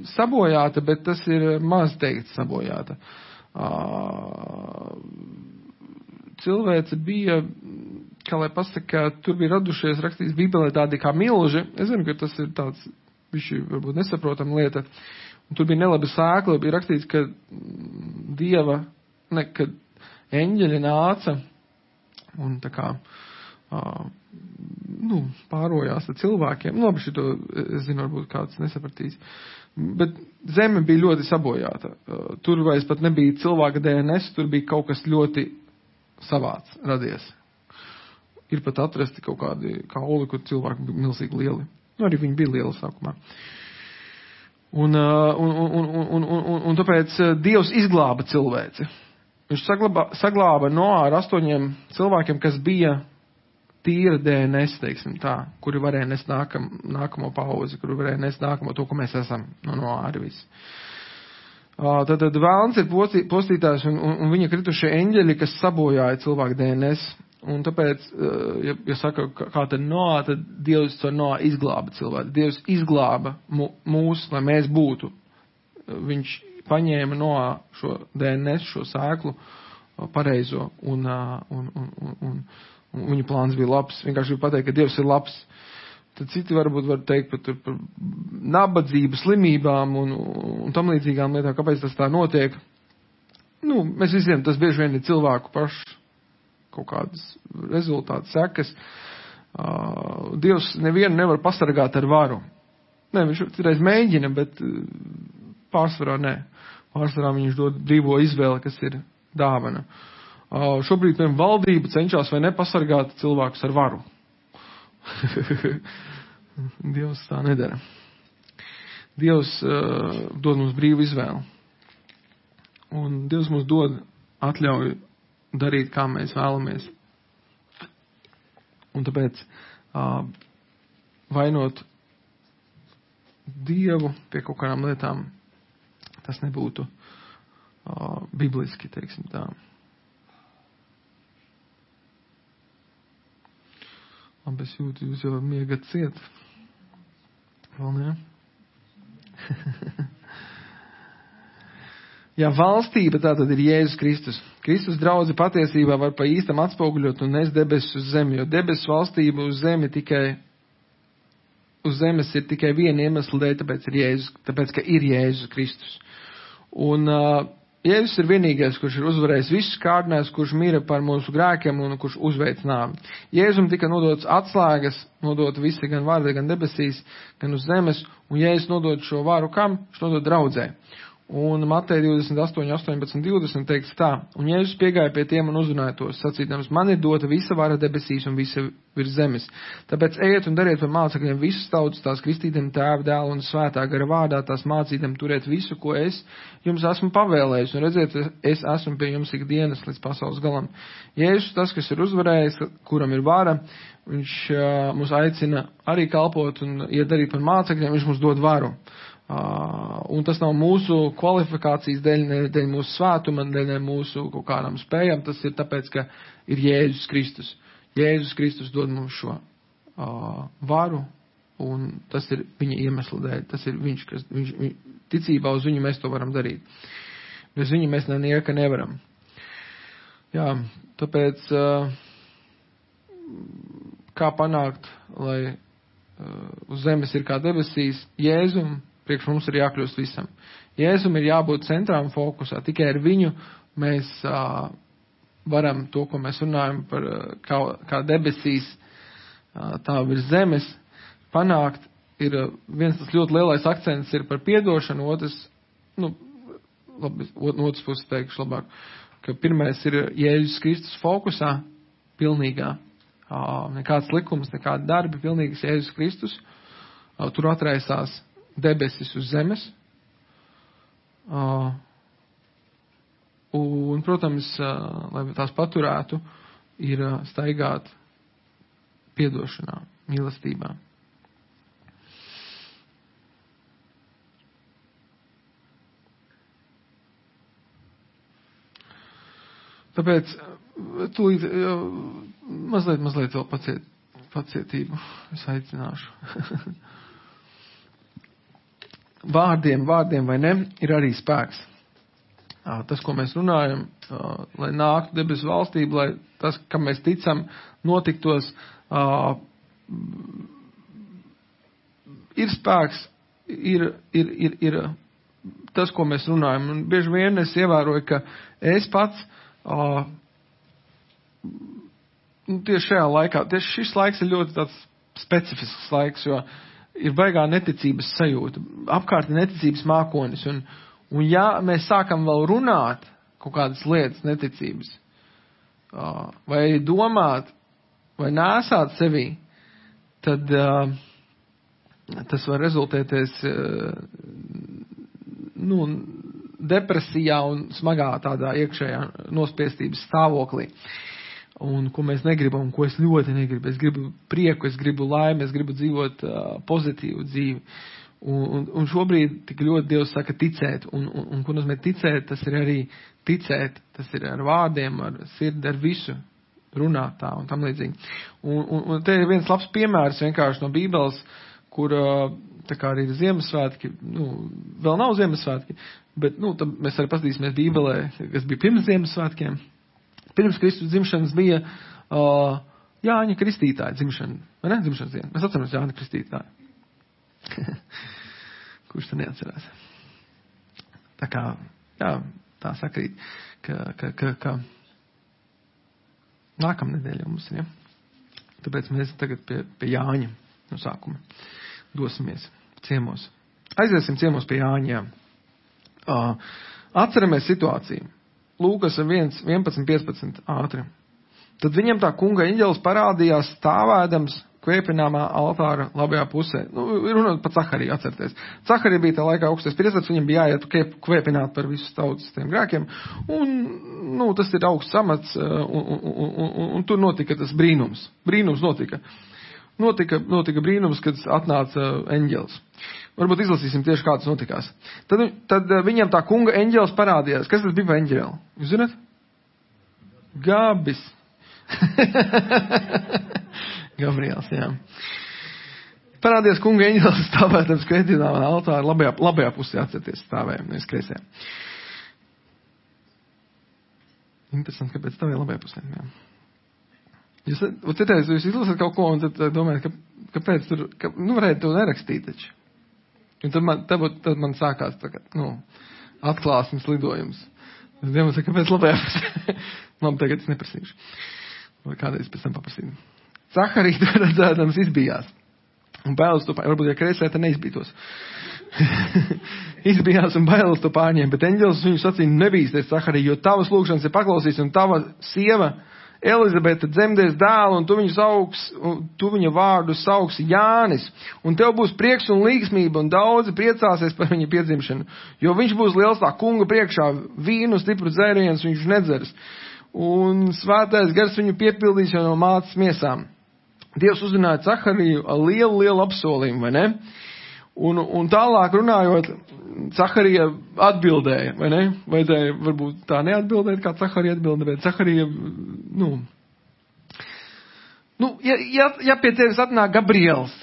sabojāta, bet tas ir maz teikt sabojāta. Uh, cilvēce bija, kā lai pasaka, tur bija radušies rakstīts Bībelē tādi kā milži. Es zinu, ka tas ir tāds, viši varbūt nesaprotam lieta. Un tur bija nelaba sēkla, bija rakstīts, ka Dieva, ne, ka eņģeļi nāca un tā kā, uh, nu, pārojās ar cilvēkiem. Nu, labi, šito, es zinu, varbūt kāds nesapratīs. Bet zeme bija ļoti sabojāta. Uh, tur vairs pat nebija cilvēka D N S, tur bija kaut kas ļoti savāds radies. Ir pat atrasti kaut kādi kauli, kur cilvēki bija milzīgi lieli. Nu, arī viņi bija lieli sākumā. Un, uh, un, un, un, un, un, un, un tāpēc Dievs izglāba cilvēci. Viņš saglabā, saglāba Noā ar astoņiem cilvēkiem, kas bija tīra D N S, teiksim tā, kuri varēja nest nākam, nākamo pauzi, kuri varēja nest nākamo to, ko mēs esam no Noā arī visi. Uh, tad, tad vēlns ir postī, postītājs un, un, un viņa kritušie eņģeļi, kas sabojāja cilvēku D N S. Un tāpēc, uh, ja, ja saka, kā tad Noā, tad Dievs ar Noā izglāba cilvēku. Dievs izglāba mūs, lai mēs būtu. Viņš paņēma Noā šo D N S, šo sēklu pareizo, un, un, un, un, un, un viņa plāns bija labs. Vienkārši bija pateikt, ka Dievs ir labs. Tad citi varbūt var teikt par, par nabadzību, slimībām un, un tam līdzīgām lietām, kāpēc tas tā notiek. Nu, mēs visiem, tas bieži vien ir cilvēku pašu kaut kādas rezultātu sekas. Uh, Dievs nevienu nevar pasargāt ar varu. Ne, viņš reiz mēģina, bet pārsvarā nē. Pārsvarā viņš dod brīvo izvēli, kas ir dāvana. Uh, šobrīd vien valdība cenšas vai nepasargāt cilvēkus ar varu. Dievs tā nedara. Dievs uh, dod mums brīvu izvēli. Un Dievs mums dod atļauju darīt, kā mēs vēlamies. Un tāpēc uh, vainot Dievu pie kaut kādām lietām, tas nebūtu uh, bibliski, teiksim tā. Labi, es jūtu, jūs jau miegat ciet. Vēl ne? Jā, valstība tātad ir Jēzus Kristus. Kristus draudzi patiesībā var pa īstam atspoguļot un nes debesis uz zemi, jo debesu valstība uz zemi tikai, uz zemes ir tikai viena iemesla dēļ, tāpēc ir Jēzus, tāpēc, ka ir Jēzus Kristus. Un uh, Jēzus ir vienīgais, kurš ir uzvarējis visus kārdinājus, kurš mīra par mūsu grēkiem un kurš uzveic nāvi. Jēzum tika nodots atslēgas, nodot visi gan vārdi, gan debesīs, gan uz zemes, un Jēzus nodot šo varu kam? Viņš nodot draudzē. Un Mateja divdesmit astoņi, astoņpadsmit, divdesmit teiks tā. Un Jēzus piegāja pie tiem un uzrunāja tos, sacīdams, man ir dota visa vara debesīs un visa virs zemes. Tāpēc ejiet un dariet par mācekļiem visus tautas, tās kristītiem Tēva, Dēla un Svētā gara vārdā, tās mācītiem turēt visu, ko es jums esmu pavēlējis. Un redziet, es esmu pie jums ikdienas līdz pasaules galam. Jēzus, tas, kas ir uzvarējis, kuram ir vara, viņš uh, mūs aicina arī kalpot un iet darīt par mācekļiem, viņš mums dod varu. Uh, un tas nav mūsu kvalifikācijas dēļ, ne dēļ mūsu svētuma, dēļ ne mūsu kaut kādām spējām, tas ir tāpēc, ka ir Jēzus Kristus. Jēzus Kristus dod mums šo uh, varu, un tas ir viņa iemesla dēļ, tas ir viņš, kas, viņš, viņ, ticībā uz viņu mēs to varam darīt. Bez viņa mēs nenieka nevaram. Jā, tāpēc uh, kā panākt, lai uh, uz zemes ir kā debesīs, Jēzum, priekš mums ir jākļūst visam. Jēzum ir jābūt centrā un fokusā. Tikai ar viņu mēs uh, varam to, ko mēs runājam par uh, kā, kā debesīs, uh, tā virs zemes, panākt. Ir uh, viens tas ļoti lielais akcents ir par piedošanu, otrs, nu, labi, no otras puses teikšu labāk, ka pirmais ir Jēzus Kristus fokusā, pilnīgā. Uh, nekāds likums, nekāda darbi, pilnīgs Jēzus Kristus. Uh, tur atraisās debesis uz zemes. Uh, un, protams, uh, lai tās paturētu, ir uh, staigāt piedošanā, mīlestībā. Tāpēc tūlīt uh, mazliet, mazliet vēl paciet, pacietību es aicināšu. vārdiem, vārdiem vai ne, ir arī spēks. Tas, ko mēs runājam, lai nāktu debesu valstību, lai tas, kam mēs ticam, notiktos, ir spēks, ir, ir, ir, ir tas, ko mēs runājam. Un bieži vien es ievēroju, ka es pats tieši šajā laikā, tieši šis laiks ir ļoti tāds specifisks laiks, jo ir baigā neticības sajūta. Apkārt ir neticības mākonis. Un, un ja mēs sākam vēl runāt kaut kādas lietas neticības, vai domāt, vai nēsāt sevī, tad tas var rezultēties nu, depresijā un smagā tādā iekšējā nospiestības stāvoklī. Un ko mēs negribam, ko es ļoti negribu. Es gribu prieku, es gribu laimi, es gribu dzīvot uh, pozitīvu dzīvi. Un, un, un šobrīd tik ļoti Dievs saka ticēt. Un, un, un ko nozīmē ticēt, tas ir arī ticēt. Tas ir ar vārdiem, ar sirdi, ar visu runāt tā un tam līdzīgi. Un, un, un te ir viens labs piemērs vienkārši no Bībeles, kur uh, tā kā arī ir Ziemassvētki, nu, vēl nav Ziemassvētki, bet, nu, tad mēs arī paskatīsimies Bībelē, kas bija pirms Ziemassvētkiem. Pirms Kristus dzimšanas bija uh, Jāņa Kristītāja dzimšana, vai ne? Dzimšanas diena. Mēs atceramies Jāņa Kristītāju. Kurš tā neatcerās? Tā kā, jā, tā sakrīt, ka, ka, ka, ka nākamnedēļ mums ir, ja? Tāpēc mēs tagad pie, pie Jāņa no sākuma dosimies ciemos. Aiziesim ciemos pie Jāņa. Uh, atceramies situāciju. Lūkas viens, vienpadsmit, piecpadsmit ātri. Tad viņam tā kunga eņģelis parādījās stāvēdams kvēpināmā altāra labajā pusē. Nu, runāt par Cahariju, atcerieties. Caharija bija tā laikā augstais priesteris, viņam bija jāiet kvēpināt par visus tautas tiem grēkiem. Un, nu, tas ir augsts amats, un, un, un, un, un tur notika tas brīnums. Brīnums notika. Notika, notika brīnums, kad atnāca eņģelis. Varbūt izlasīsim tieši, kā tas notikās. Tad, tad viņam tā kunga eņģelis parādījās. Kas tas bija par eņģeli? Jūs zināt? Gabis. Gabriels, jā. Parādījās kunga eņģelis stāvētams kvētinā un altāra labajā, labajā pusē, atcerieties, stāvēja, nevis kreisē. Interesanti, kāpēc stāvēja labajā pusē, jā. Jūs, citreiz, jūs izlasat kaut ko un tad domājat, ka, kāpēc tur, ka, nu, varētu to nerakstīt taču. Un tad man, tad, tad man sākās tā kā, nu, atklāsmes lidojums. Es domāju, kāpēc labajā pusē? Labi, tagad es neprasīšu. Vai kādreiz pēc tam paprasīju. Caharija to redzēdams izbijās. Un bailes to pārņēma. Varbūt, ja kreisē, tad neizbītos. Izbijās un bailes to pārņēma. Bet eņģelis viņu sacīja, nebīsties, Caharija, jo tavas lūgšanas ir paklausīs un tava sieva Elizabete dzemdēs dēlu, un tu viņu sauks, tu viņa vārdu sauks Jānis, un tev būs prieks un līgsmība, un daudzi priecāsies par viņa piedzimšanu, jo viņš būs liels tā kunga priekšā, vīnu stipru dzērienus viņš nedzeras, un svētais gars viņu piepildīs jau no mātes miesām. Dievs uzrunāja Cahariju ar lielu, lielu apsolījumu, vai ne? Un, un tālāk runājot, Caharija atbildēja, vai ne? Vajadzēja varbūt tā neatbildēt, kā Caharija atbildēja, bet Caharija, nu, nu ja, ja, ja pie tevis atnāk Gabriels,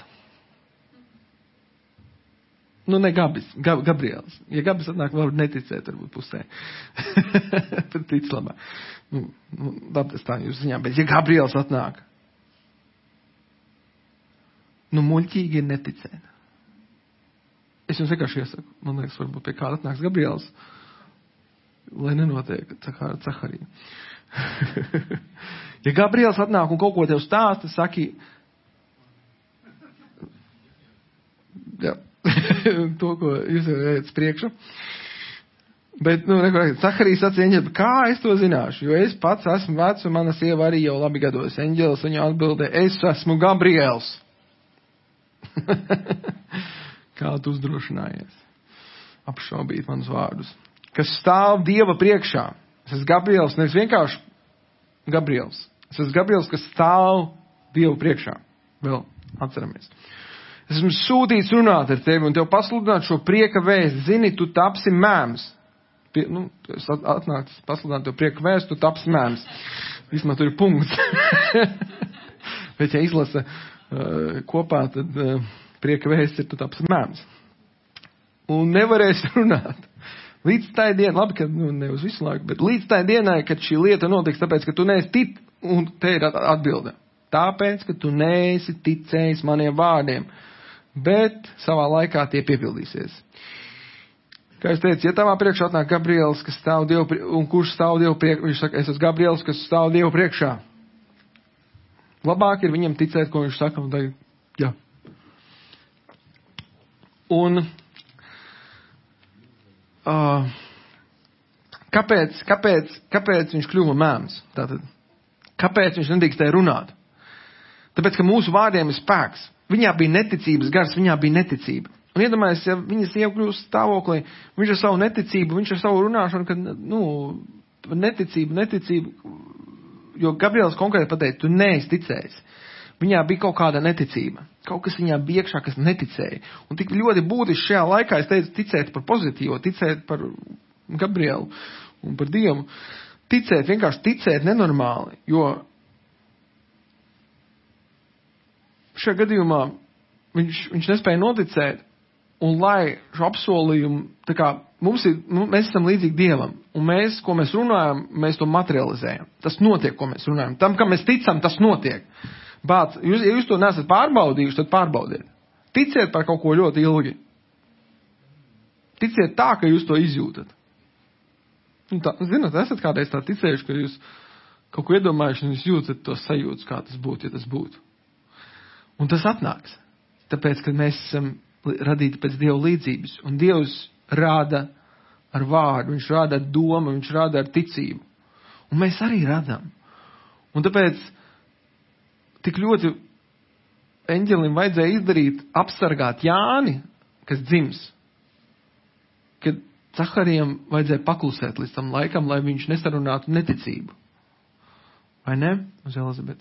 nu ne Gabis, Gab, Gabriels, ja Gabis atnāk, varbūt neticēt, varbūt pusē, tad tic labāk, nu, nu, labi, tas tā jūs ziņā, bet ja Gabriels atnāk, nu, muļķīgi ir neticēt. Es jums vienkārši iesaku. Man liekas, varbūt pie kāda atnāks Gabriels, lai nenotiek Caharija. Ja Gabriels atnāk un kaut ko tev stāsta, saki, jā, to, ko jūs jau ejat priekšu. Bet, nu, nekurāk, Caharija sacīja eņģeli, kā es to zināšu? Jo es pats esmu vecs un mana sieva arī jau labi gados. Eņģelis viņu atbildē, es esmu Gabriels. Kā tu uzdrošinājies apšaubīt manus vārdus, kas stāv Dieva priekšā. Es esmu Gabriels, nevis vienkārši Gabriels. Es esmu Gabriels, kas stāv Dieva priekšā. Vēl atceramies. Es esmu sūtīts runāt ar tevi un tev pasludināt šo prieka vēstu. Zini, tu tapsi mēms. Pie, nu, es atnācis pasludināt tev prieka vēstu, tu tapsi mēms. Vismaz tur ir punkts. Bet ja izlasa uh, kopā, tad... Uh, prieka vēsts ir, tu taps mēms. un nevarēsi runāt. Līdz tai dienai, labi, ka nu, ne uz visu laiku, bet līdz tai dienai, kad šī lieta notiks, tāpēc, ka tu neesi tic, un te ir atbilde. Tāpēc, ka tu neesi ticējis maniem vārdiem, bet savā laikā tie piepildīsies. Kā es teicu, ja tavā priekšā atnāk Gabriels, kas stāv Dievu, un kurš stāv Dievu priekšā, viņš saka, es esmu Gabriels, kas stāv Dievu priekšā. Labāk ir viņam ticēt, ko viņš saka, un tagad, jā. Un, uh, kāpēc, kāpēc, kāpēc viņš kļuva mēms? Tātad, kāpēc viņš nedrīkstēja runāt? Tāpēc, ka mūsu vārdiem ir spēks. Viņā bija neticības gars, viņā bija neticība. Un iedomājies, ja viņas iekļūst stāvoklī, viņš ar savu neticību, viņš ar savu runāšanu, kad, nu, neticību, neticību, jo Gabriels konkrēti pateica, tu neesi ticējis. Viņā bija kaut kāda neticība. Kaut kas viņā bija iekšā, kas neticēja. Un tik ļoti būtiski šajā laikā, es teicu, ticēt par pozitīvo, ticēt par Gabrielu un par Dievu. Ticēt, vienkārši ticēt nenormāli, jo šajā gadījumā viņš, viņš nespēja noticēt, un lai šo apsolījumu, tā kā mums ir, mēs esam līdzīgi Dievam, un mēs, ko mēs runājam, mēs to materializējam. Tas notiek, ko mēs runājam. Tam, kam mēs ticam, tas notiek. Bāc, jūs, ja jūs to nesat pārbaudījuši, tad pārbaudiet. Ticiet par kaut ko ļoti ilgi. Ticiet tā, ka jūs to izjūtat. Un tā, zināt, esat kādreiz tā ticējuši, ka jūs kaut ko iedomājuši, un jūs jūtat to sajūtas, kā tas būtu, ja tas būtu. Un tas atnāks. Tāpēc, ka mēs esam radīti pēc Dieva līdzības. Un Dievs rāda ar vārdu, viņš rāda ar domu, viņš rāda ar ticību. Un mēs arī radām. Un tāpēc tik ļoti eņģelim vajadzēja izdarīt, apsargāt Jāni, kas dzims, kad Zaharijam vajadzēja paklusēt līdz tam laikam, lai viņš nesarunātu neticību. Vai ne? Uz Elizabeti.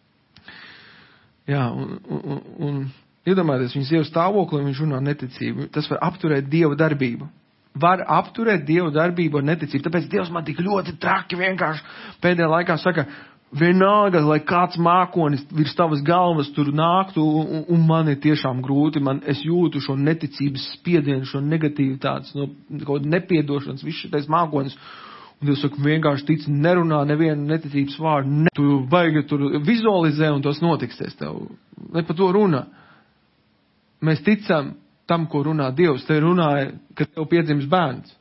Jā, un, un, un iedomājieties, viņas Dieva stāvokli, viņš runā neticību. Tas var apturēt Dieva darbību. Var apturēt Dieva darbību ar neticību. Tāpēc Dievs man tik ļoti traki vienkārši pēdējā laikā saka, vienalga, lai kāds mākonis virs tavas galvas tur nāktu, un, un man ir tiešām grūti. Man, es jūtu šo neticības spiedienu, šo negativitātes, no kaut nepiedošanas, viss šitais mākonis. Un Dievs saka, vienkārši tic, nerunā nevienu neticības vārdu. Ne, tu baigi tur vizualizē, un tas notiksies tev. Ne par to runā. Mēs ticam tam, ko runā Dievs. Te runāja, ka tev piedzims bērns.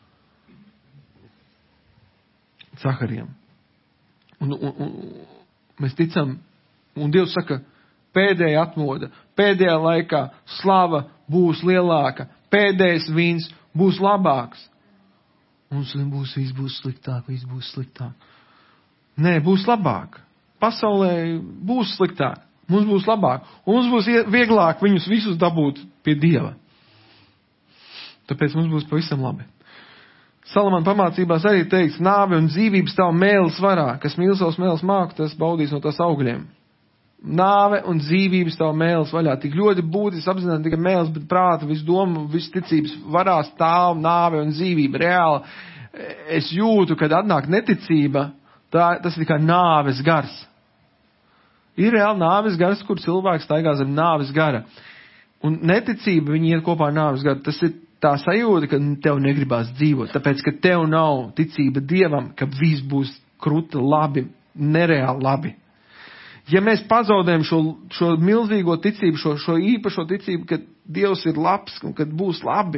Zaharijam. Un, un, un mēs ticam, un Dievs saka, pēdējā atmoda, pēdējā laikā slava būs lielāka, pēdējais vīns būs labāks. Mums būs, viss būs sliktāk, viss būs sliktāk. Nē, būs labāk. Pasaulē būs sliktāk. Mums būs labāk. Un mums būs vieglāk viņus visus dabūt pie Dieva. Tāpēc mums būs pavisam labi. Salamana pamācībās arī teiks, nāve un dzīvības tavu mēles varā. Kas mīl savus mēles māku, tas baudīs no tās augļiem. Nāve un dzīvības tavu mēles vaļā. Tik ļoti būtiski apzināt tikai mēles, bet prāta, visu domu, visu ticības varā stāv nāve un dzīvība. Reāli es jūtu, kad atnāk neticība, tā, tas ir tikai nāves gars. Ir reāli nāves gars, kur cilvēks staigā zem nāves gara. Un neticība, viņi iet kopā ar nāves garu. Tas ir tā sajūta, ka tev negribās dzīvot. Tāpēc, ka tev nav ticība Dievam, ka viss būs kruta labi, nereāli labi. Ja mēs pazaudējam šo, šo milzīgo ticību, šo, šo īpašo ticību, ka Dievs ir labs un kad būs labi,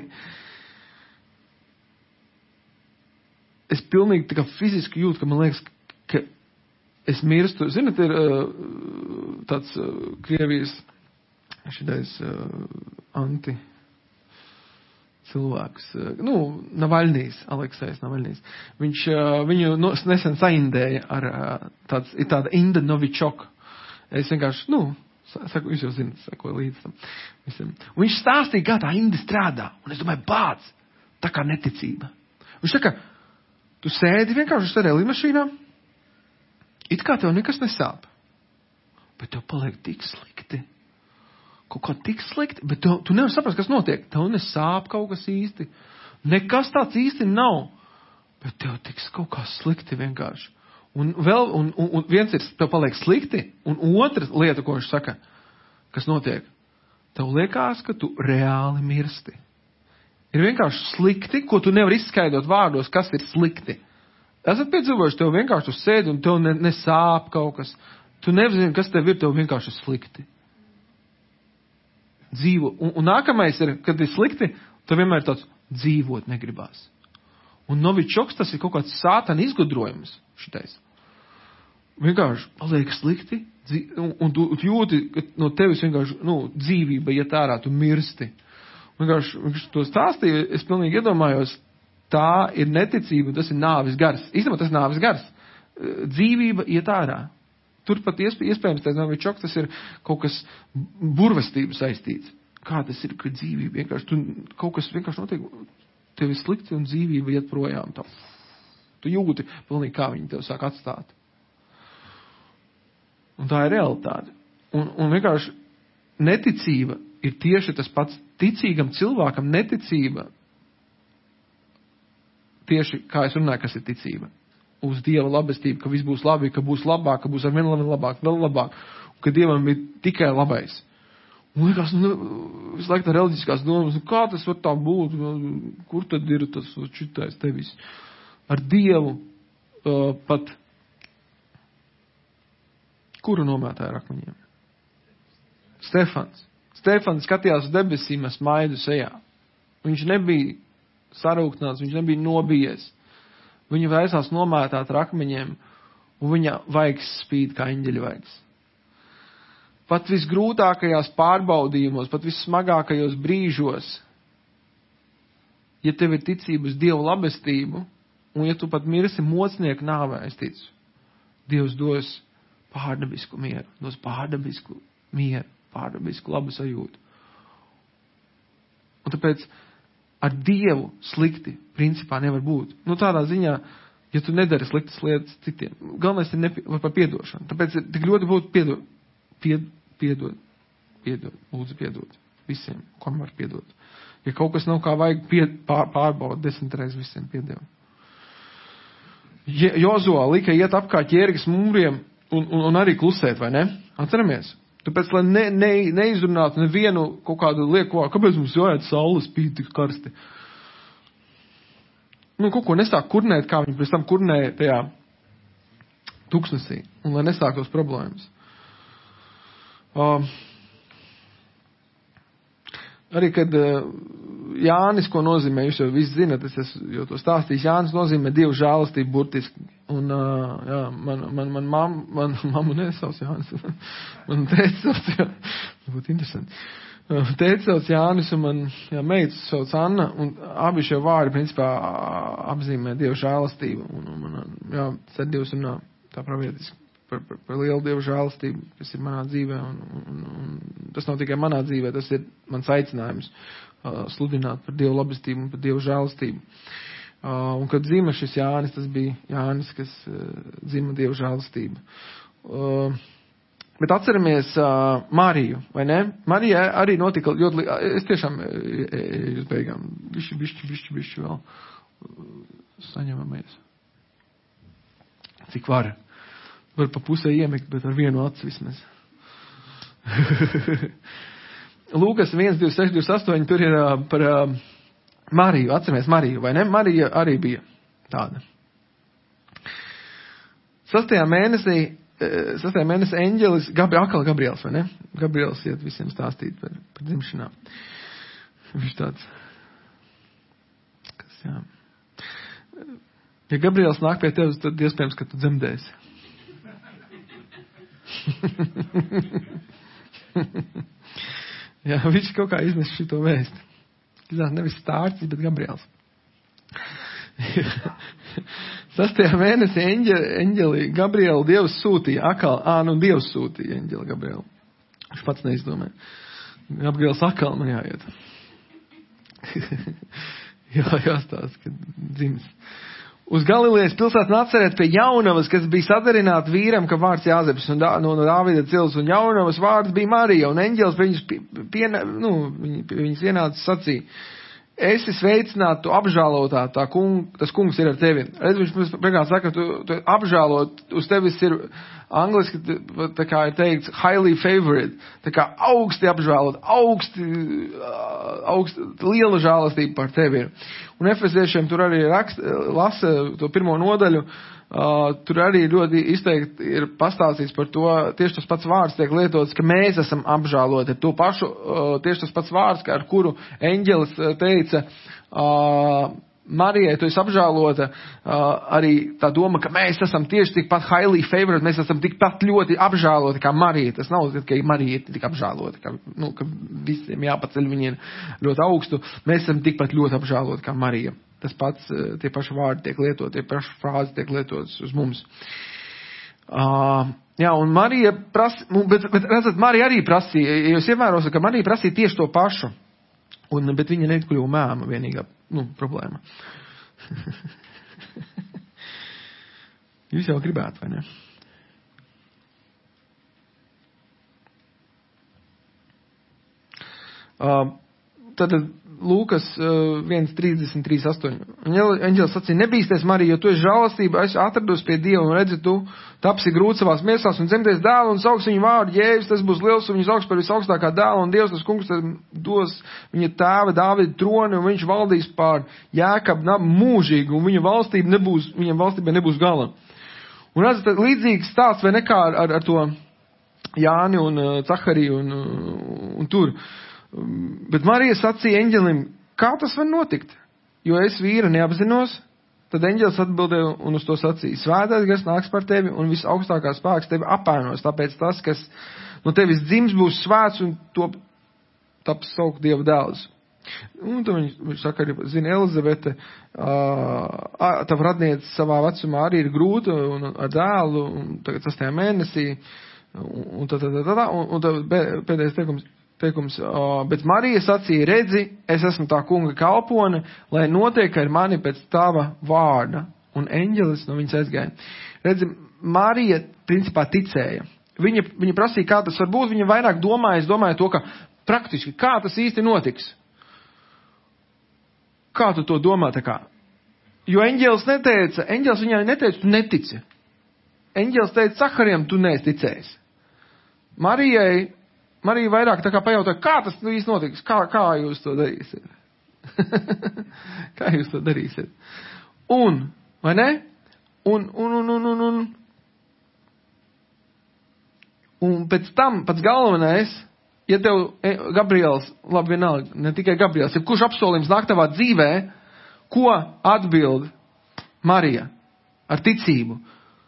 es pilnīgi tā kā fiziski jūtu, ka man liekas, ka es mirstu. Zinat, ir tāds Krievijas šitais anti cilvēks, nu, Navaļnīs, Aleksejs Navaļnīs. Viņš viņu nesen saindēja ar tāds, ir tāda Inda Novičok. Es vienkārši, nu, saku, jūs jau zinat, sakoju līdz tam visam. Un viņš stāstīja, kā tā Inda strādā. Un es domāju, bāc, tā kā neticība. Viņš saka, tu sēdi vienkārši uz tādā lidmašīnā, it kā tev nekas nesāp. Bet tev paliek tik slikti. Kaut kā tik slikti, bet tu, tu nevar saprast, kas notiek. Tev nesāp kaut kas īsti. Nekas tāds īsti nav. Bet tev tiks kaut kā slikti vienkārši. Un vēl, un, un, un viens ir, tev paliek slikti, un otra lieta, ko viņš saka, kas notiek. Tev liekas, ka tu reāli mirsti. ir vienkārši slikti, ko tu nevar izskaidrot vārdos, kas ir slikti. Esat piedzīvojuši, tev vienkārši tu sēdi un tev ne, nesāp kaut kas. Tu nezini, kas tev ir, tev vienkārši ir slikti. Dzīvo. Un, un nākamais ir, kad ir slikti, tev vienmēr tāds dzīvot negribās. Un novičoks tas ir kaut kāds sātana izgudrojums šitais. Vienkārši paliek slikti, un, un tu jūti, ka no tevis vienkārši, nu, dzīvība iet ārā, tu mirsti. Vienkārši, vienkārši to stāstīju, es pilnīgi iedomājos, tā ir neticība, tas ir nāvis gars. Īstenībā tas ir nāvis gars. Dzīvība iet ārā. Turpat iespējams, tā novičoks, tas ir kaut kas burvestību saistīts. Kā tas ir, ka dzīvība vienkārši, tu, kaut kas vienkārši notiek, tev ir slikti un dzīvība iet projām. Tā. Tu jūti pilnīgi, kā viņi tev sāk atstāt. Un tā ir realitāte. Un, un vienkārši neticība ir tieši tas pats. Ticīgam cilvēkam neticība, tieši kā es runāju, kas ir ticība. Uz Dieva labestību, ka viss būs labi, ka būs labāk, ka būs ar vien labāk, vēl labāk. Un ka Dievam ir tikai labais. Un liekas, nu, visu laiku tā reliģiskās domas, nu, kā tas var tā būt? Kur tad ir tas šitais tevis? Ar Dievu uh, pat kuru nomētāja ar akmeņiem? Stefans. Stefans skatījās uz debesīm ar smaidu sejā. Viņš nebija sarūktināts, viņš nebija nobijies. Viņa vēsās nomētāt ar akmeņiem, un viņa vaigs spīd kā eņģeļa vaigs. Pat visgrūtākajās pārbaudījumos, pat vissmagākajos brīžos, ja tev ir ticība uz Dievu labestību, un ja tu pat mirsi mocnieku nāvē, es ticu, Dievs dos pārdabisku mieru, dos pārdabisku mieru, pārdabisku labu sajūtu. Un tāpēc ar Dievu slikti principā nevar būt. Nu tādā ziņā, ja tu nedari sliktas lietas citiem. Galvenais ir nepie, par piedošanu. Tāpēc ir tik ļoti būtu piedod, pied, piedod, piedod, lūdzu piedod visiem, kam var piedot. Ja kaut kas nav kā vajag pied, pār, pārbaud, desmit reizes visiem piedod. Jozuā lika iet apkārt ķērgas mūriem un, un, un arī klusēt, vai ne? Atceramies? Tāpēc, lai ne, ne, neizrunātu nevienu kaut kādu lieku, kāpēc mums jāiet saules spīd tik karsti. Nu, kaut ko nesāk kurnēt, kā viņi pēc tam kurnēja tajā tuksnesī. Un lai nesāktos problēmas. Uh, arī, kad uh, Jānis, ko nozīmē, jūs jau visi zinat, es esmu jau to stāstījis, Jānis nozīmē Dievu žēlastību burtiski. Un, uh, jā, man, man, man mamma, man mamma nesauc Jānis. Man tētis sauc, jā, būtu interesanti. Uh, tētis sauc Jānis un man, jā, meitas sauc Anna, un abi šie vārdi, principā, apzīmē Dievu žēlastību. Un, un man, jā, tad Dievs runā tā pravietiski par, par, par lielu Dievu žēlastību, kas ir manā dzīvē, un, un, un tas nav tikai manā dzīvē, tas ir mans aicinājums. Sludināt par Dievu labestību un par Dievu žēlastību. Uh, un kad dzima šis Jānis, tas bija Jānis, kas uh, dzima Dievu žēlastību. Uh, bet atceramies uh, Mariju, vai ne? Marija arī notika ļoti, li... es tiešām jūs beigām, bišķi, bišķi, bišķi, bišķi vēl uh, saņemamies. Cik var? Var pa pusē iemekt, bet ar vienu acu vismaz. Lūkas viens, divi, seši, divi, astoņi, tur ir uh, par uh, Mariju, atceramies Mariju, vai ne? Marija arī bija tāda. Sastajā mēnesī, uh, sastajā mēnesī eņģelis, Gabri, akal Gabriels, vai ne? Gabriels iet visiem stāstīt par, par dzimšanām. Viņš tāds, kas, jā. Ja Gabriels nāk pie tevis, tad iespējams, ka tu dzemdēsi. Jā, viņš kaut kā iznes šito vēstu. Iznās nevis Stārcis, bet Gabriels. Sastajā mēnesī eņģeli, eņģeli Gabrielu Dievs sūtīja. Akal, ā, nu Dievs sūtīja eņģeli Gabrielu. Viņš pats neizdomē. Gabriels akal man jāiet. Jā, jāstāsta, kad dzimis. Uz Galilejas pilsētas Naceret pie jaunavas, kas bija sadarināta vīram, ka vārds Jāzeps un dā, no, no Dāvida cils, un jaunavas vārds bija Marija, un eņģelis pie viņas, pie, pie, nu, viņas ienāca sacīja, esi sveicināta, tu apžēlotā, tā kung, tas kungs ir ar tevi. Redz, viņš beigās saka, tu, tu apžēlot, uz tevis ir angliski, tā kā ir teikts, highly favored, tā kā augsti apžēlot, augsti, augsti, liela žēlastība par tevi ir. Un efeziešiem tur arī rakst, lasa to pirmo nodaļu, Uh, tur arī ļoti izteikti ir pastāstīts par to, tieši tas pats vārds tiek lietots, ka mēs esam apžēloti. To pašu, uh, tieši tas pats vārds, ar kuru eņģelis teica, uh, Marijai, tu esi apžēlota, uh, arī tā doma, ka mēs esam tieši tikpat highly favored, mēs esam tikpat ļoti apžēloti kā Marija. Tas nav, ka Marija ir tik apžēlota, ka, nu, ka visiem jāpaceļ viņi ir ļoti augstu. Mēs esam tikpat ļoti apžēloti kā Marija. Tas pats, tie paši vārdi tiek lietot, tie paši frāzi tiek lietotas uz mums. Uh, jā, un Marija prasa, bet, bet redzat, Marija arī prasīja, jūs ievērosiet, ka Marija prasīja tieši to pašu, un, bet viņa nekļuva mēma vienīgā, nu, problēma. Jūs jau gribētu, vai ne? Uh, tad Lūkas uh, viens trīsdesmit trīs astoņi. Eņģelis sacīja, nebīsties, Marija, jo tu esi žēlastība, es atrados pie Dieva, un redzi, tu tapsi grūti savās miesās un dzemdēs dēlu, un sauks viņu vārdu Jēzus, tas būs liels, un viņš augs par visaugstākā dēlu, un Dievs, tas kungs, dos viņa tēva Dāvida troni, un viņš valdīs pār Jēkabu namu mūžīgi, un viņa valstība nebūs, viņa valstībai nebūs gala. Un redzat, līdzīgs stāsts vai nekā ar, ar, ar to Jāni un uh, Cahariju un, uh, un tur. Bet Marija sacīja eņģelim, kā tas var notikt? Jo es vīra neapzinos, tad eņģelis atbildēja un uz to sacīja, svētais gars nāks par tevi un visaugstākās spēks tevi apēnos, tāpēc tas, kas no tevis dzims, būs svēts un to taps saukt Dieva dēls. Un tad viņš, viņš saka, arī, zina, Elizabete, uh, tava radniece savā vecumā arī ir grūta un ar dēlu, un tagad sastajā mēnesī, un tā, tā, tā, tā, un, un tā pēdējais teikums, Teikums, uh, bet Marija sacīja, redzi, es esmu tā kunga kalpone, lai notiek ar mani pēc tava vārda. Un eņģelis no viņas aizgāja. Redzi, Marija principā ticēja. Viņa, viņa prasīja, kā tas var būt. Viņa vairāk domāja, es domāju to, ka praktiski, kā tas īsti notiks. Kā tu to domā tā kā? Jo eņģelis neteica, eņģelis viņai neteica, tu netici. Eņģelis teica, Caharijam, tu neesi ticējis. Marijai Marija vairāk tā kā pajautāja, kā tas nu īsti notiks, kā, kā jūs to darīsiet? Kā jūs to darīsiet? Un, vai ne? Un, un, un, un, un, un. Un pēc tam, pats galvenais, ja tev Gabriels, labi vienalga, ne tikai Gabriels, ja kurš apsolījums nāk tavā dzīvē, ko atbild Marija ar ticību?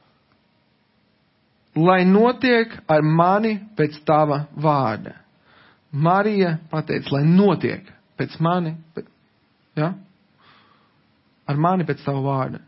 Lai notiek ar mani pēc tava vārda. Marija pateica, lai notiek pēc mani, pēc, ja? Ar mani pēc tava vārda.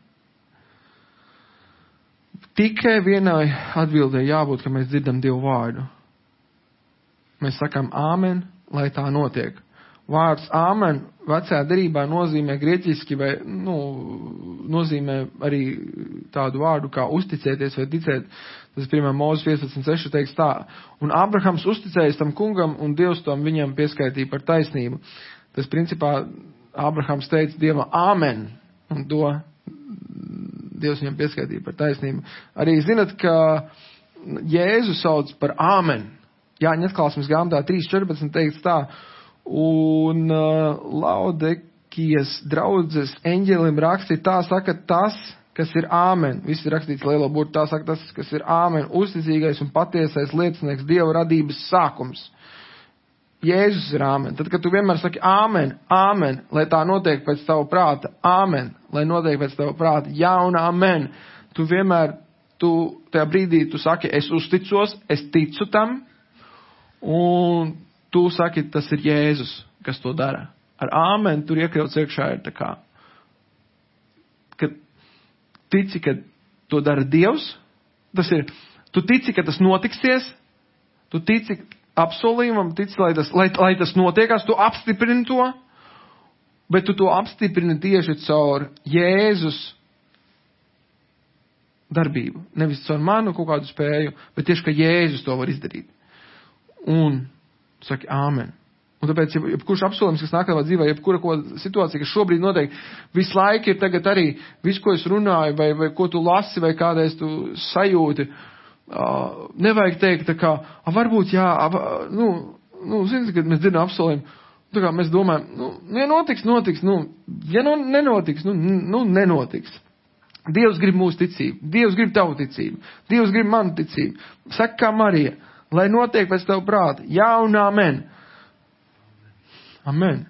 Tikai vienai atbildē jābūt, ka mēs dzirdam Dievu vārdu. Mēs sakām āmen, lai tā notiek. Vārds āmen vecajā derībā nozīmē grieķiski vai, nu, nozīmē arī tādu vārdu kā uzticēties vai ticēt. Tas pirmā Mūzes piecpadsmit seši teiks tā. Un Abrahams uzticējis tam kungam un Dievs tam viņam pieskaitīja par taisnību. Tas principā Abrahams teica Dievam āmen un to Dievs viņam pieskaitīja par taisnību. Arī zinat, ka Jēzu sauc par āmen. Jāņa atklāsmes grāmatā trīs četrpadsmit teikts tā. Un uh, Laudekijas draudzes eņģelim rakstīja tā, saka tas, kas ir āmen. Viss ir rakstīts lielo burtu, tā saka tas, kas ir āmen. Uzticīgais un patiesais liecinieks Dieva radības sākums. Jēzus ir āmen. Tad, kad tu vienmēr saki āmen, āmen, lai tā notiek pēc tava prāta, āmen, lai notiek pēc tava prāta, jā un āmen, tu vienmēr, tu tajā brīdī, tu saki, es uzticos, es ticu tam, un tu saki, tas ir Jēzus, kas to dara. Ar āmen tur iekļauts iekšā ir tā kā, ka tici, ka to dara Dievs, tas ir, tu tici, ka tas notiksies, tu tici apsolījumam, tici, lai tas, lai, lai tas notiekās, tu apstiprini to, bet tu to apstiprini tieši caur Jēzus darbību. Nevis caur manu kaut kādu spēju, bet tieši, ka Jēzus to var izdarīt. Un saki āmen. Un tāpēc, ja jebkurš apsolījums, kas nāk tavā dzīvē, jebkura ko situācija, kas šobrīd notiek, visu laiku ir tagad arī visu, ko es runāju, vai, vai ko tu lasi, vai kādreiz tu sajūti, uh, nevajag teikt tā kā, a, varbūt jā, a, nu, nu, zini, kad mēs dzirdam apsolījumu, tā kā mēs domājam, nu, ja notiks, notiks, nu, ja nu nenotiks, nu, nu, nenotiks. Dievs grib mūsu ticību, Dievs grib tavu ticību, Dievs grib manu ticību. Saka kā Marija, lai notiek pēc tavu prāta, jā un amen. Amen.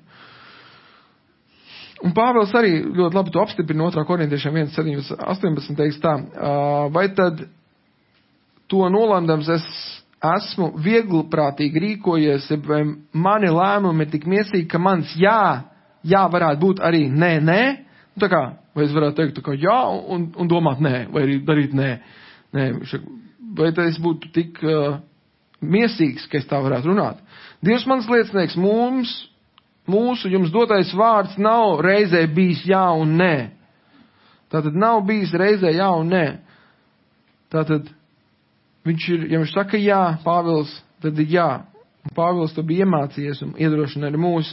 Un Pāvils arī ļoti labi to apstiprina otrā korintiešiem viens septiņpadsmit astoņpadsmit teiks tā, vai tad to nolemdams es esmu vieglprātīgi rīkojies, vai mani lēmumi ir tik miesīgi, ka mans jā, jā varētu būt arī nē, nē, tā kā, vai es varētu teikt tā kā jā un, un domāt nē, vai arī darīt nē, nē, vai tad es būtu tik uh, miesīgs, ka es tā varētu runāt. Dievs mans liecinieks, mums Mūsu jums dotais vārds nav reizē bijis jā un nē. Tātad nav bijis reizē jā un nē. Tātad viņš ir, ja viņš saka jā, Pāvils, tad ir jā. Un Pāvils to bija iemācījies un iedrošina arī mūs.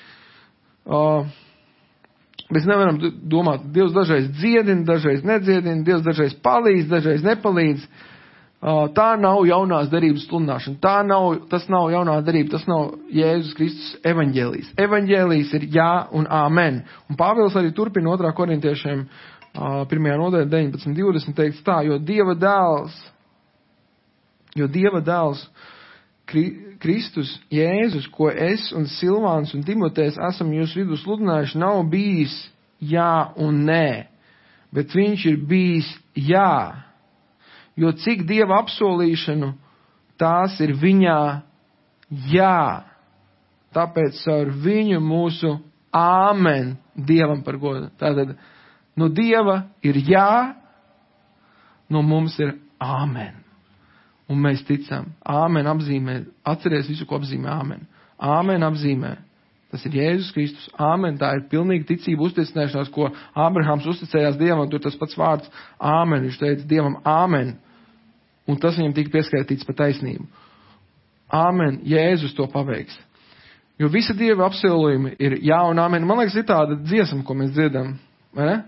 Uh, mēs nevaram domāt, Dievs dažreiz dziedina, dažreiz nedziedina, Dievs dažreiz palīdz, dažreiz nepalīdz. Uh, tā nav jaunās derības sludināšana. Tā nav, tas nav jaunā derība, tas nav Jēzus Kristus evaņģēlijs. Evaņģēlijs ir jā un āmen. Un Pāvils arī turpina otrā korintiešiem uh, pirmajā nodaļā deviņpadsmit divdesmit teikts tā, jo Dieva dēls, jo Dieva dēls Kri, Kristus Jēzus, ko es un Silvāns un Timotejs esam jūsu vidū sludinājuši, nav bijis jā un nē, bet viņš ir bijis jā. Jo cik Dieva apsolīšanu, tās ir viņā jā. Tāpēc ar viņu mūsu āmen Dievam par godu. Tātad no Dieva ir jā, no mums ir āmen. Un mēs ticam. Āmen apzīmē, atceries visu, ko apzīmē āmen. Āmen apzīmē. Tas ir Jēzus Kristus. Āmen. Tā ir pilnīga ticība uzticināšanās, ko Ābrahams uzticējās Dievam. Tur tas pats vārds āmen. Viņš teica Dievam āmen. Un tas viņam tika pieskaitīts par taisnību. Āmen. Jēzus to paveiks. Jo visa Dieva apsolījumi ir jā un āmen. Man liekas, ir tāda dziesma, ko mēs dzirdam. Vai ne?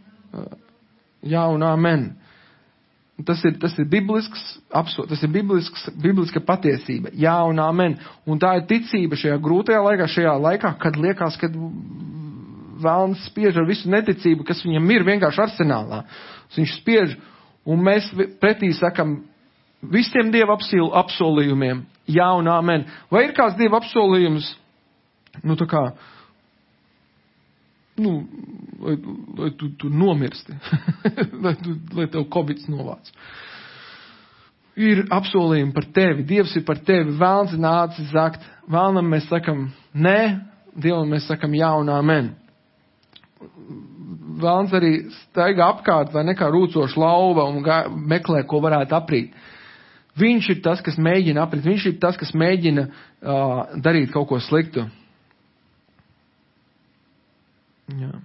Jā un āmen. Tas ir, tas ir biblisks, tas ir biblisks, bibliska patiesība. Jā un āmen. Un tā ir ticība šajā grūtajā laikā, šajā laikā, kad liekas, kad vēlns spiež ar visu neticību, kas viņam ir vienkārši arsenālā. Viņš spiež, un mēs pretī sakam visiem Dieva apsolījumiem. Jā un āmen. Vai ir kāds Dieva apsolījums, nu tā kā, nu, lai, lai tu, tu nomirsti, lai, tu, lai tev kovids novāc. Ir apsolījumi par tevi, Dievs ir par tevi, vēlns nācis zakt, vēlnam mēs sakam nē, Dievam mēs sakam jā un āmen. Vēlns arī staigā apkārt vai nekā rūcoša lauva un gā, meklē, ko varētu aprīt. Viņš ir tas, kas mēģina aprīt, viņš ir tas, kas mēģina uh, darīt kaut ko sliktu. Jā.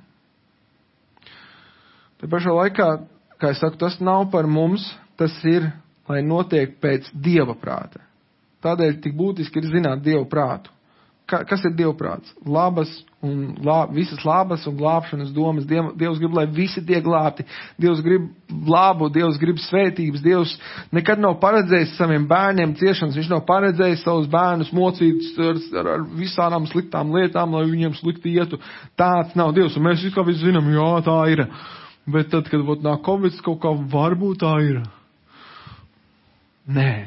Te pašā laikā, kā es saku, tas nav par mums, tas ir, lai notiek pēc Dieva prāta. Tādēļ tik būtiski ir zināt Dieva prātu. Ka, kas ir Dieva prāts? Labas un lā, visas labas un glābšanas domas. Dieva, Dievs grib, lai visi tiek glābti. Dievs grib labu, Dievs grib svētības. Dievs nekad nav paredzējis saviem bērniem ciešanas. Viņš nav paredzējis savus bērnus mocīt ar, ar, ar visādām sliktām lietām, lai viņiem slikti ietu. Tāds nav Dievs. Un mēs visu kā visi zinām, jā, tā ir. Bet tad, kad būt nāk Covid, kaut kā varbūt tā ir. Nē.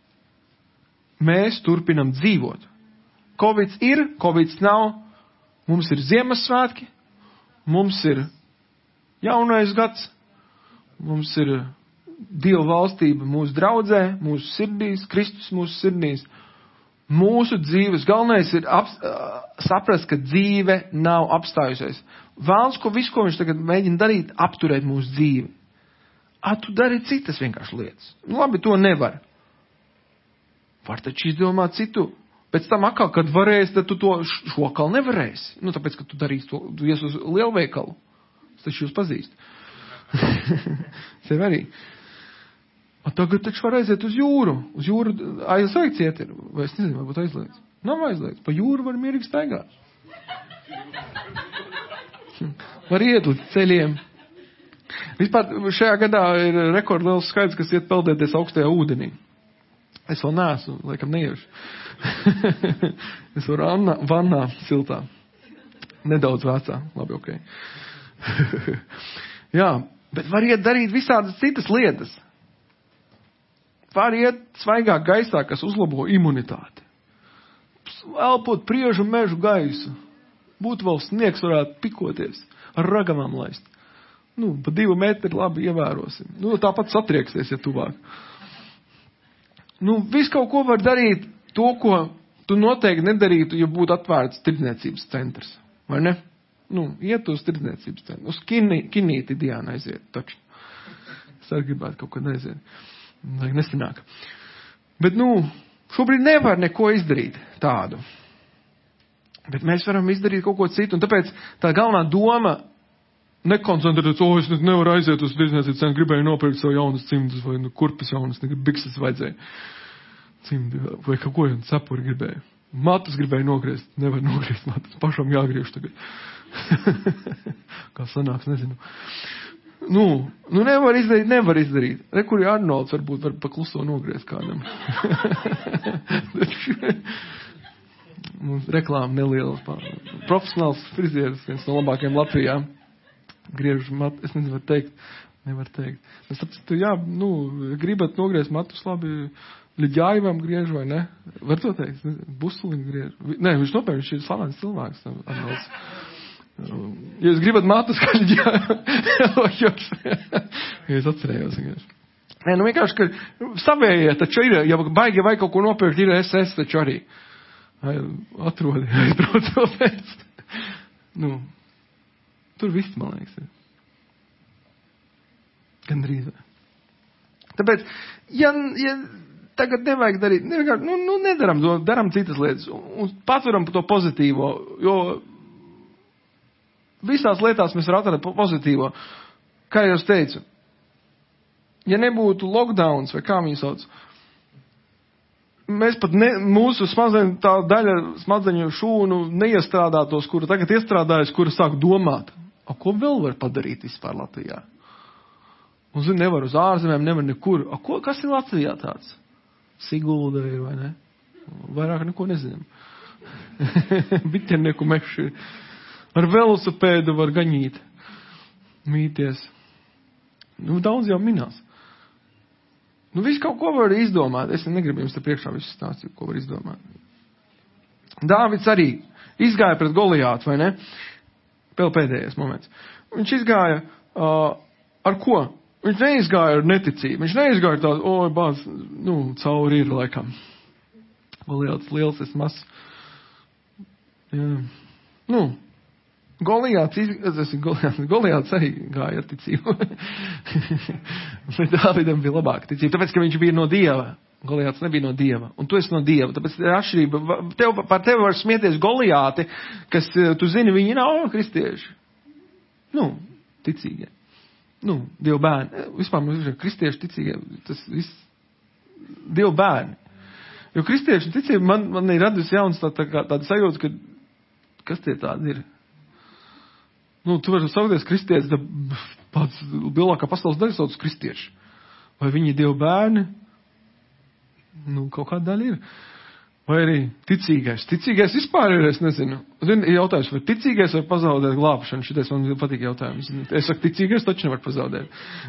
Mēs turpinam dzīvot. Covids ir, Covids nav, mums ir Ziemassvētki, mums ir jaunais gads, mums ir Dieva valstība mūsu draudzē, mūsu sirdīs, Kristus mūsu sirdīs. Mūsu dzīves galvenais ir ap, saprast, ka dzīve nav apstājusies. Vēlns, ko visu, ko viņš tagad mēģina darīt, apturēt mūsu dzīvi. A, tu dari citas vienkārši lietas. Nu, labi, to nevar. Var taču izdomāt citu. Pēc tam atkal, kad varēsi, tad tu to šokal nevarēsi. Nu, tāpēc, ka tu darīsi to, tu ies uz lielveikalu. Es taču jūs pazīstu. Sev arī. A tagad taču var aiziet uz jūru. Uz jūru aizliegts iet ir. Vai es nezinu, varbūt aizliegts. Nav aizliegts. Pa jūru var mierīgi staigāt. Var iet līdz ceļiem. Vispār šajā gadā ir rekordliels skaits, kas iet peldēties augstajā ūdenī. Es vēl neesmu, laikam neiešu. Es varu Anna, vannā siltā. Nedaudz vecā. Labi, ok. Jā, bet var iet darīt visādas citas lietas. Var iet svaigā gaisā, kas uzlabo imunitāti. Elpot priežu mežu gaisu. Būtu vēl sniegs, varētu pikoties. Ar raganām laist. Nu, pa divu metri labi ievērosim. Nu, tāpat satrieksies, ja tuvāk. Nu, visu kaut ko var darīt to, ko tu noteikti nedarītu, ja būtu atvērts tirdzniecības centrs. Vai ne? Nu, iet uz tirdzniecības centru. Uz kini, kinīti Diāna aiziet, taču. Es arī gribētu kaut kad aiziet. Lai nesanāk. Bet, nu, šobrīd nevar neko izdarīt tādu. Bet mēs varam izdarīt kaut ko citu. Un tāpēc tā galvenā doma nekoncentrēties, o, es nevaru aiziet uz tirdzniecības centru, gribēju nopirkt savu jaunas cimdus vai nu, kurpes jaunas, negribu bikses vajadzēja. Cimdi vai kaut ko jaunas cepuri gribēju. Matus gribēju nogriezt. Nevar nogriezt matus. Pašam jāgriež tagad. Kā sanāks, nezinu. Nu, nu nevar izdarīt, nevar izdarīt. Re, kur ir Arnolds, varbūt var pakluso nogriezt kādam. Mums reklāma neliela. Profesionāls frizieris, viens no labākajiem Latvijā. Griež matu, es nezinu, var teikt. Nevar teikt. Es saprotu, jā, nu, gribat nogriezt matus labi, Ļģājivam griež vai ne? Var to teikt? Busulim griež. Nē, viņš nopērk, viņš ir slavens cilvēks. Arnolds. Ja jūs gribat matus, kā Ļģājivam. Es atcerējos. Nē, nu vienkārši, ka savējie taču ir, ja baigi vai kaut ko nopērkt, ir es es taču arī. Atrodi, aizbrauc vēl pēc. Nu, tur viss, man liekas, ir. Gandrīz. Tāpēc, ja, ja tagad nevajag darīt, nevajag, nu, nu nedaram to, daram citas lietas un, un patveram to pozitīvo, jo visās lietās mēs varam atrast pozitīvo. Kā jau es teicu, ja nebūtu lockdowns, vai kā viņi sauc, mēs pat ne, mūsu smadzeņu, tā daļa smadzeņu šūnu neiestrādātos, kura tagad iestrādājas, kura sāk domāt, a, ko vēl var padarīt vispār Latvijā? Un, zinu, nevar uz ārzemēm, nevar nekur. A, ko, kas ir Latvijā tāds? Sigulda ir, vai ne? Vairāk neko nezinām. Biķernieku meši. Ar velosipēdu var gaņīt. Mīties. Nu, daudz jau minās. Nu, visu kaut ko var izdomāt. Es negribu jums te priekšā visu stāstīt, ko var izdomāt. Dāvids arī izgāja pret Golijātu, vai ne? Vēl pēdējais moments. Viņš izgāja uh, ar ko? Viņš neizgāja ar neticību. Viņš neizgāja ar tādu, oi, bāz, nu, cauri ir laikam. Golijāts liels, es mas. Jā. Nu, Golijāts, es, Golijāts, Golijāts arī gāja ar ticību. Bet Dāvidam bija labāka ticība, tāpēc, ka viņš bija no Dieva. Golijāts nebija no Dieva. Un tu esi no Dieva. Tāpēc ir atšķirība. Tev, par tevi var smieties Golijāti, kas, tu zini, viņi nav kristieši. Nu, ticīgie. Nu, Dieva bērni. Vispār mums ir kristieši ticīgie. Tas viss. Dieva bērni. Jo kristieši ticība man, man ir radusi jauns tā, tā, tāda sajūta, ka kas tie tādi ir? Nu, tu vari saukties kristietis, da pats lielākā pasaules daļa sauc kristieši. Vai viņi ir Dieva bērni? Nu, kaut kāda daļa ir. Vai arī ticīgais. Ticīgais vispār ir, es nezinu. Zini, ir jautājums, vai ticīgais var pazaudēt glābšanu? Šitais man patīk jautājums. Es saku, ticīgais taču nevar pazaudēt.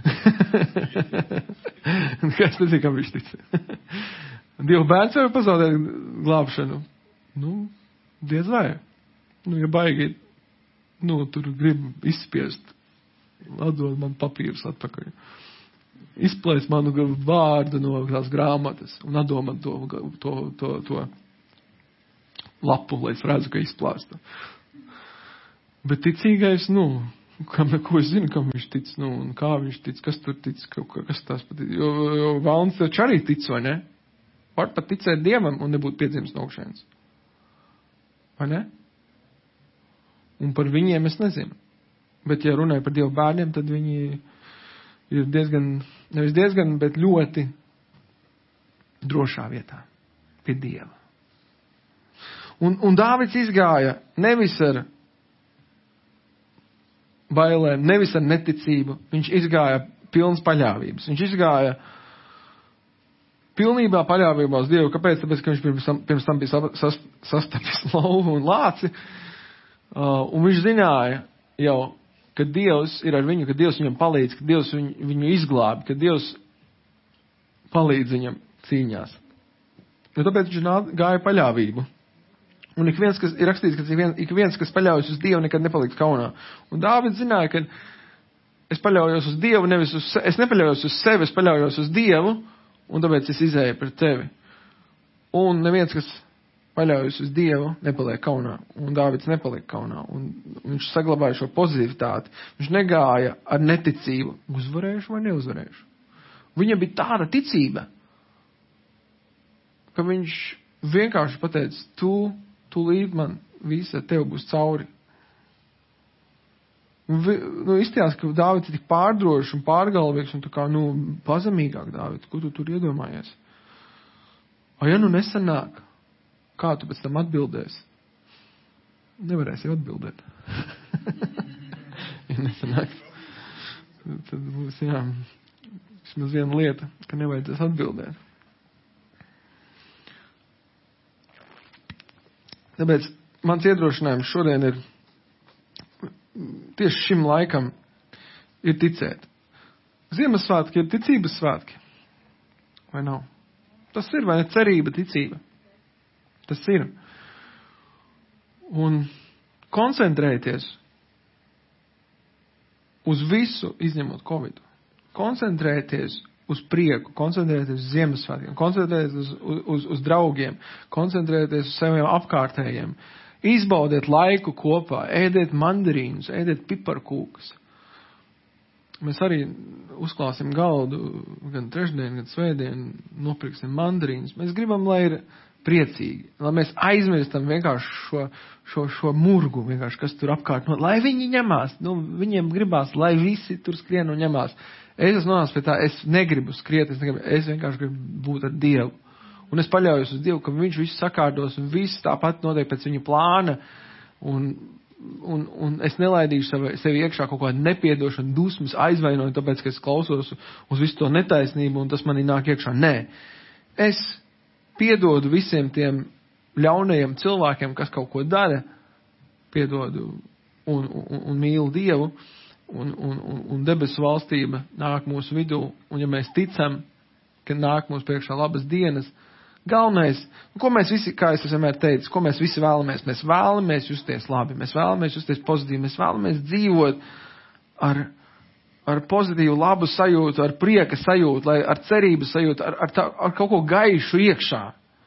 Kā es nezinu, kam viņš tic. Dieva bērns var pazaudēt glābšanu? Nu, diez vai. Nu, ja baigi, nu, tur grib izspiest, atdod man papīrus atpakaļ. Izplēs manu vārdu no tās grāmatas un atdomā to, to, to, to lapu, lai es redzu, ka izplāsta. Bet ticīgais, nu, kam, ko es zinu, kam viņš tic, nu, un kā viņš tic, kas tur tic, kas tās pat tic. Jo, jo Valns taču arī tic, vai ne? Var pat ticēt Dievam un nebūt piedzimis no augšienes. Vai ne? Un par viņiem es nezinu. Bet, ja runāju par Dievu bērniem, tad viņi ir diezgan, nevis diezgan, bet ļoti drošā vietā pie Dieva. Un, un Dāvids izgāja nevis ar bailēm, nevis ar neticību. Viņš izgāja pilns paļāvības. Viņš izgāja pilnībā paļāvībā uz Dievu. Kāpēc? Tāpēc, ka viņš pirms tam, pirms tam bija sas, sastapis lauvu un lāci. Uh, un viņš zināja jau, ka Dievs ir ar viņu, ka Dievs viņam palīdz, ka Dievs viņu, viņu izglābi, ka Dievs palīdz viņam cīņās. Jo tāpēc viņš gāja paļāvību. Un ik viens, kas ir rakstīts, ka ik viens, ik viens, kas paļaujas uz Dievu, nekad nepaliks kaunā. Un Dāvids zināja, ka es paļaujos uz Dievu, nevis uz sevi, es nepaļaujos uz sevi, es paļaujos uz Dievu, un tāpēc es izēju pret tevi. Un neviens, kas paļaujas uz Dievu, nepaliek kaunā. Un Dāvids nepaliek kaunā. Un viņš saglabāja šo pozitivitāti. Viņš negāja ar neticību. Uzvarēšu vai neuzvarēšu? Viņam bija tāda ticība, ka viņš vienkārši pateica, tu, tu līdz man visa, tev būs cauri. Un, nu, izstījās, ka Dāvids ir tik pārdrošs un pārgalvīgs un tā kā, nu, pazemīgāk, Dāvids, ko tu tur iedomājies? O, ja nu nesanāk, kā tu pēc tam atbildēsi? Nevarēsi jau atbildēt. Ja nesanāks, tad būs, jā, vismaz viena lieta, ka nevajadzēs atbildēt. Tāpēc mans iedrošinājums šodien ir tieši šim laikam ir ticēt. Ziemassvētki ir ticības svētki. Vai nav? Tas ir, vai ne? Cerība, ticība. Tas ir. Un koncentrēties uz visu, izņemot Covidu. Koncentrēties uz prieku, koncentrēties uz Ziemassvētkiem, koncentrēties uz, uz, uz draugiem, koncentrēties uz saviem apkārtējiem. Izbaudiet laiku kopā, ēdiet mandarīnus, ēdiet piparkūkas. Mēs arī uzklāsim galdu gan trešdien, gan svētdien, nopirksim mandarīnus. Mēs gribam, lai ir priecīgi, lai mēs aizmirstam vienkārši šo, šo, šo murgu, vienkārši, kas tur apkārt, no, lai viņi ņemās, nu, viņiem gribās, lai visi tur skrien un ņemās. Es esmu nonācis pie tā, es negribu skriet, es, negribu, es vienkārši gribu būt ar Dievu. Un es paļaujos uz Dievu, ka viņš visu sakārtos un viss tāpat notiek pēc viņa plāna. Un, un, un es nelaidīšu sevi, sevi iekšā kaut kādu nepiedošanu, dusmas, aizvainoju, tāpēc, ka es klausos uz visu to netaisnību un tas manī nāk iekšā. Nē. Es piedodu visiem tiem ļaunajiem cilvēkiem, kas kaut ko dara, piedodu un, un, un mīlu Dievu. Un, un, un, un debesu valstība nāk mūsu vidū, un ja mēs ticam, ka nāk mūsu priekšā labas dienas, galvenais, ko mēs visi, kā es vienmēr teicu, ko mēs visi vēlamies, mēs vēlamies justies labi, mēs vēlamies justies pozitīvi, mēs vēlamies dzīvot ar, ar pozitīvu, labu sajūtu, ar prieka sajūtu, lai, ar cerību sajūtu, ar, ar, tā, ar kaut ko gaišu iekšā.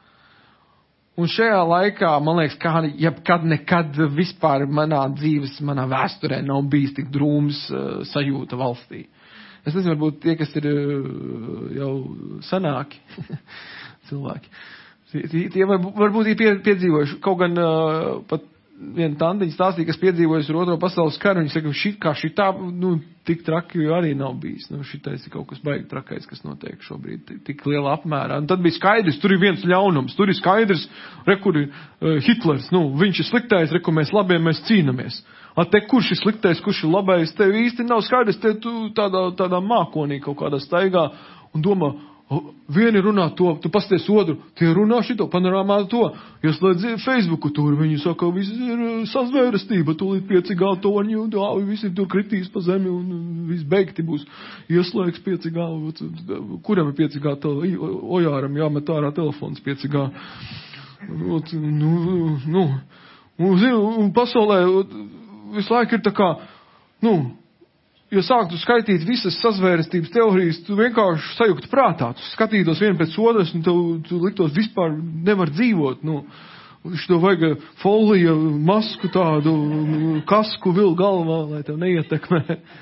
Un šajā laikā, man liekas, kā jebkad nekad vispār manā dzīves, manā vēsturē nav bijis tik drūms uh, sajūta valstī. Es nezinu, varbūt tie, kas ir uh, jau sanāki cilvēki, tie, tie varbūt ir piedzīvojuši. Kaut gan uh, pat viena tantiņa stāstīja, kas piedzīvojusi ar otro pasaules karu, viņa saka, šit, kā šitā, nu, tik traki arī nav bijis. Nu, šitais ir kaut kas baigi trakais, kas notiek šobrīd tik, tik lielā apmērā. Un tad bija skaidrs, tur ir viens ļaunums, tur ir skaidrs, re, kur ir uh, Hitlers, nu, viņš ir sliktais, re, kur mēs labiem, mēs cīnamies. A te, kurš ir sliktais, kurš ir labais, tev īsti nav skaidrs, te tu tādā, tādā mākonī kaut kādā staigā un domā, vieni runā to, tu pasties otru, tie runā šito, panorāmā to, ieslēdz Facebooku tur, viņi saka, viss ir sazvērestība, tūlīt pieci G toņi, un tā, visi tur kritīs pa zemi, un viss beigti būs, ieslēgs pieci G, kuram ir pieci G, Ojāram jāmet ārā telefons pieci G. Nu, nu, un, zinu, un pasaulē visu laiku ir tā kā, nu, ja sāktu skaitīt visas sazvērestības teorijas, tu vienkārši sajūgtu prātā. Tu skatītos vienu pēc otras, un tev, tu liktos vispār nevar dzīvot. Nu, šito vajag folija, masku tādu, kasku vil galvā, lai tev neietekmē.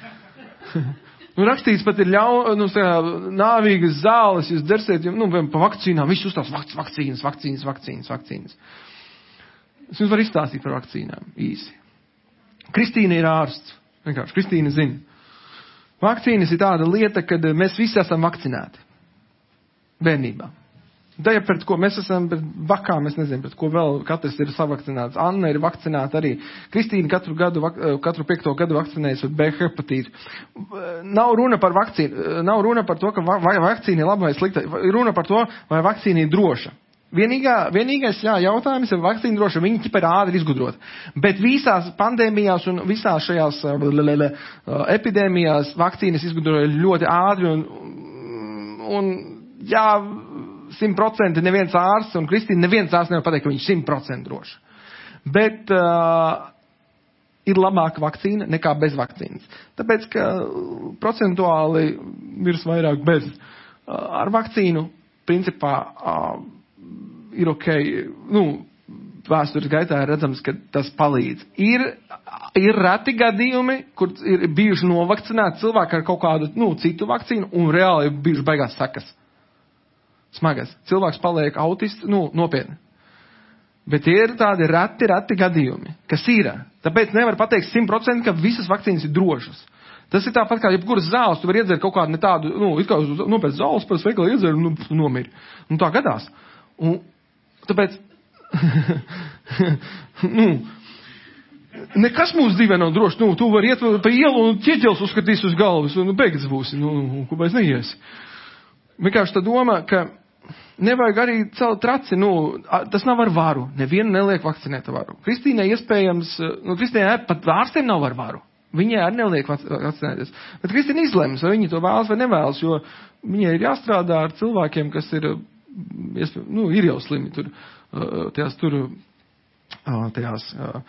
Nu, rakstīts pat ir ļau, nu, tā, nāvīgas zāles, jūs dzersiet, nu, pa vakcīnām, viss uzstās vakcīnas, vakcīnas, vakcīnas, vakcīnas. Es jums varu izstāstīt par vakcīnām īsi. Kristīna ir ārsts. Vienkārši, Kristīna zina. Vakcīnas ir tāda lieta, kad mēs visi esam vakcinēti. Bērnībā. Daļa, pret ko mēs esam, pret vakām, es nezinu, pret ko vēl katrs ir savakcinēts. Anna ir vakcinēta arī. Kristīna katru gadu, katru piekto gadu vakcinējas ar B hepatītu. Nav runa par vakcīnu, nav runa par to, ka vai vakcīna ir laba vai slikta. Runa par to, vai vakcīna ir droša. Vienīgā, vienīgais, jā, jautājums ir vakcīna droša. Viņi ķipa ir ātri izgudrot. Bet visās pandēmijās un visās šajās lelele, epidēmijās vakcīnas izgudroja ļoti ātri un, un jā, simt procenti neviens ārsts, un Kristīna neviens ārsts nevar pateikt, ka viņš simt procenti droši. Bet uh, ir labāka vakcīna nekā bez vakcīnas. Tāpēc, ka procentuāli mirs vairāk bez. Uh, ar vakcīnu, principā, uh, ir ok, nu, vēstures gaitā ir redzams, ka tas palīdz. Ir, ir reti gadījumi, kur ir bijuši novakcinēti cilvēki ar kaut kādu, nu, citu vakcīnu, un reāli ir bijuši baigās sakas. Smagas. Cilvēks paliek autists, nu, nopietni. Bet ir tādi reti, reti gadījumi, kas ir. Tāpēc nevar pateikt simt procenti, ka visas vakcīnas ir drošas. Tas ir tāpat kā jebkuras zāles, tu vari iedzert kaut kādu ne tādu, nu, it kā nopēc zāles, pēc veikala iedzer, nu, nomir. Un tā gadās. Un tāpēc, nu, nekas mūsu dzīvē nav droši. Nu, tu vari iet pa ielu un ķieģels uzskatīs uz galvas, un beigts būsi, nu, ko mēs neiesi. Vienkārši tā doma, ka nevajag arī celt traci, nu, tas nav ar varu. Nevienu neliek vakcinēt ar varu. Kristīnai iespējams, nu, Kristīnai pat ārstiem nav ar varu. Viņai arī neliek vakcinēties. Bet Kristīna izlems, vai viņi to vēlas vai nevēlas, jo viņai ir jāstrādā ar cilvēkiem, kas ir, nu, ir jau slimi tur, tajās tur, tajās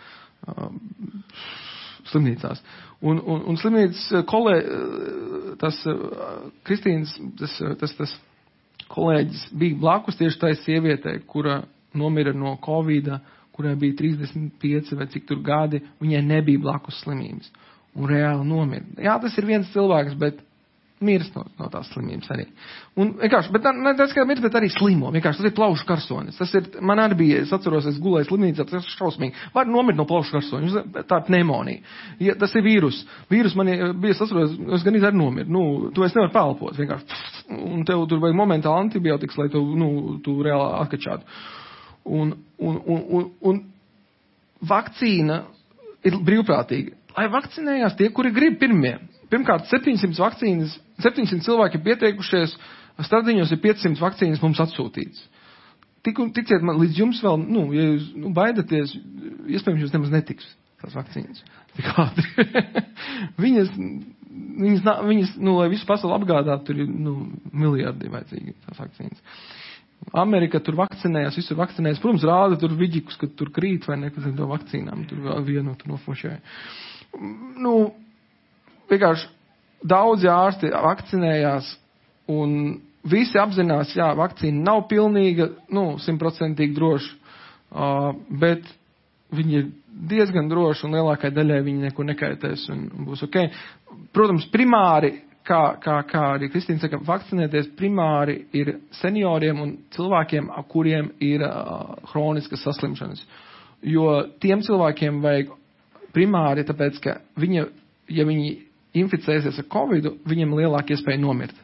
slimnīcās. Un, un, un slimnīcas kolē, tas Kristīnas, tas, tas, tas kolēģis bija blakus tieši tai sievietei, kura nomira no Covida, kurai bija trīsdesmit pieci vai cik tur gadi, viņai nebija blakus slimības. Un reāli nomira. Jā, tas ir viens cilvēks, bet mirst no, no tās slimības arī. Un vienkārši, bet ne tas, ka mirst, bet arī slimo. Vienkārši tas ir plaušu karsonis. Tas ir, man arī bija, es atceros, es gulēju slimnīcā, tas ir šausmīgi. Var nomirt no plaušu karsoņa, tā pneimonija. Ja, tas ir vīrus. Vīrus man bija, es atceros, es gan arī nomirt. Nu, tu es nevar pelpot, vienkārši. Un tev tur vajag momentāli antibiotikas, lai tu, nu, tu reāli atkačātu. Un, un, un, un, un vakcīna ir brīvprātīga. Lai vakcinējās tie, kuri grib pirmie. Pirmkārt, septiņsimt vakcīnas, septiņsimt cilvēki pieteikušies, Stradiņos ir piecsimt vakcīnas mums atsūtīts. Tik, ticiet man, līdz jums vēl, nu, ja jūs nu, baidaties, iespējams jūs nemaz netiks tās vakcīnas. Tik ātri. viņas, viņas, viņas, nu, lai visu pasauli apgādāt, tur ir, nu, miljardi vajadzīgi tās vakcīnas. Amerika tur vakcinējās, visur vakcinējās. Protams, rāda tur viģikus, kad tur krīt vai nekas ar to vakcīnām. Tur vēl vienu tur nofošēja. Nu, vienkārši daudzi ārsti vakcinējās un visi apzinās, jā, vakcīna nav pilnīga, nu, simtprocentīgi droša, uh, bet viņi ir diezgan droši un lielākai daļai viņi neko nekaitēs un būs ok. Protams, primāri, kā, kā, kā arī Kristīna saka, vakcinēties primāri ir senioriem un cilvēkiem, kuriem ir uh, hroniskas saslimšanas. Jo tiem cilvēkiem vajag primāri, tāpēc, ka viņa, ja viņi inficēsies ar Covidu, viņiem lielāka iespēja nomirt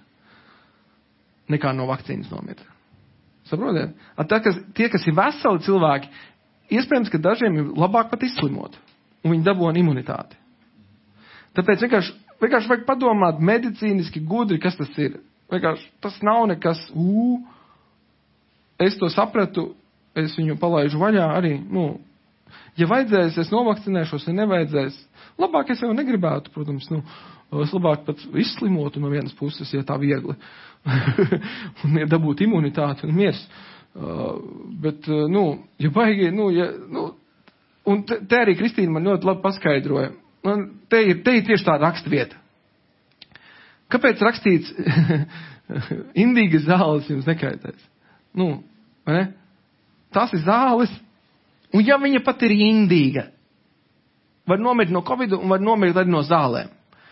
nekā no vakcīnas nomirt. Saprotiet? Tā, kas, tie, kas ir veseli cilvēki, iespējams, ka dažiem ir labāk pat izslimot, un viņi dabūna imunitāti. Tāpēc vienkārši, vienkārši vajag padomāt medicīniski gudri, kas tas ir. Vienkārši tas nav nekas, ū, es to sapratu, es viņu palaižu vaļā arī, nu, ja vajadzēs, es novakcinēšos, ja nevajadzēs, labāk es jau negribētu, protams, nu, es labāk pat izslimotu no vienas puses, ja tā viegli, un ja dabūt imunitāti un miers. Uh, bet, uh, nu, ja baigi, nu, ja, nu, un te, te arī Kristīna man ļoti labi paskaidroja, un te ir, te ir tieši tā raksta vieta. Kāpēc rakstīts indīgas zāles jums nekaitēs? Nu, vai ne? Tās ir zāles, un ja viņa pat ir indīga, var nomirt no Covidu un var nomirt arī no zālēm.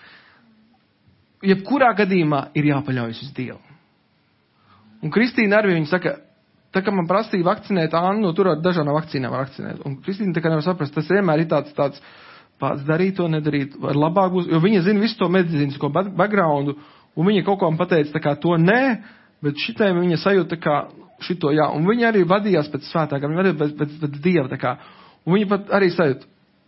Jebkurā gadījumā ir jāpaļaujas uz Dievu. Un Kristīna arī viņa saka, tā kā man prasīja vakcinēt Annu, tur ar dažādām vakcīnām var vakcinēt. Un Kristīna tā kā nevar saprast, tas vienmēr ir tāds, tāds pats darīt to, nedarīt, var labāk būs, jo viņa zina visu to medicīnisko backgroundu, un viņa kaut ko man pateica, tā kā to nē, bet šitai viņa sajūta, kā šito, jā. Un viņi arī vadījās pēc svētākā, viņi vadījās pēc, pēc, pēc Dieva, tā kā. Un viņi pat arī sajūt,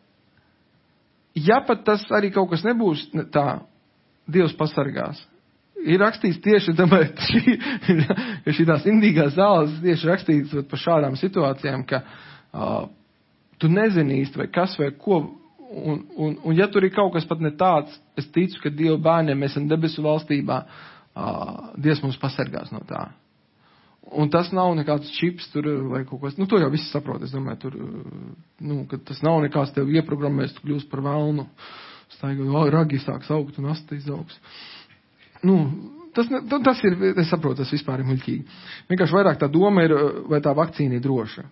ja pat tas arī kaut kas nebūs tā, Dievs pasargās. Ir rakstīts tieši, tāpēc, šī, ja šī tās indīgās zāles tieši rakstīts par šādām situācijām, ka uh, tu nezini īsti vai kas vai ko, un, un, un ja tur ir kaut kas pat ne tāds, es ticu, ka Dieva bērniem mēs esam debesu valstībā, uh, Dievs mums pasargās no tā. Un tas nav nekāds čips tur vai kaut kas, nu to jau visi saprot, es domāju, tur, nu, ka tas nav nekāds tev ieprogrammēs, tu kļūst par velnu, staigā, ragi sāks augt un asti izaugs. Nu, tas, tas ir, es saprotu, tas vispār ir muļķīgi. Vienkārši vairāk tā doma ir, vai tā vakcīna ir droša.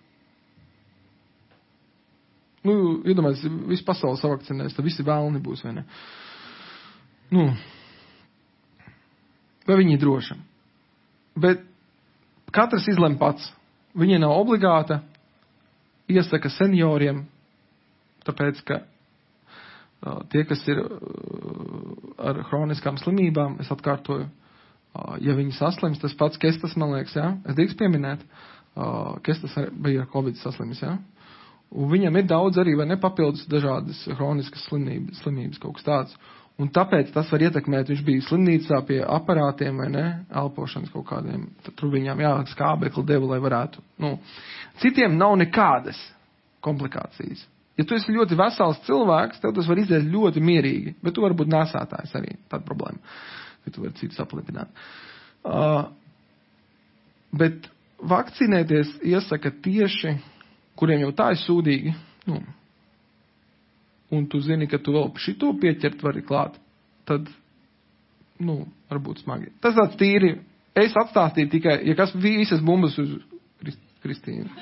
Nu, iedomājies, visu pasauli savakcinēs, tad visi vēlni būs, vai ne? Nu, vai viņi ir droša? Bet katrs izlem pats. Viņa nav obligāta, iesaka senioriem, tāpēc, ka tie, kas ir ar hroniskām slimībām, es atkārtoju, ja viņi saslims, tas pats Kestas, man liekas, jā, es drīkst pieminēt, Kestas bija ar Covid saslimis, jā, un viņam ir daudz arī, vai nepapildus dažādas hroniskas slimības, slimības kaut kas tāds, un tāpēc tas var ietekmēt, viņš bija slimnīcā pie aparātiem, vai ne, elpošanas kaut kādiem, tad tur viņām, jā, skābekli deva, lai varētu, nu, citiem nav nekādas komplikācijas. Ja tu esi ļoti vesels cilvēks, tev tas var iziet ļoti mierīgi, bet tu vari būt nesātājs arī, tāda problēma, ka tu vari citus aplipināt. Uh, bet vakcinēties iesaka tieši, kuriem jau tā ir sūdīgi, nu, un tu zini, ka tu vēl šito pieķert vari klāt, tad, nu, varbūt smagi. Tas tāds tīri, es atstāstīju tikai, ja kas visas bumbas uz Krist, Kristīnu.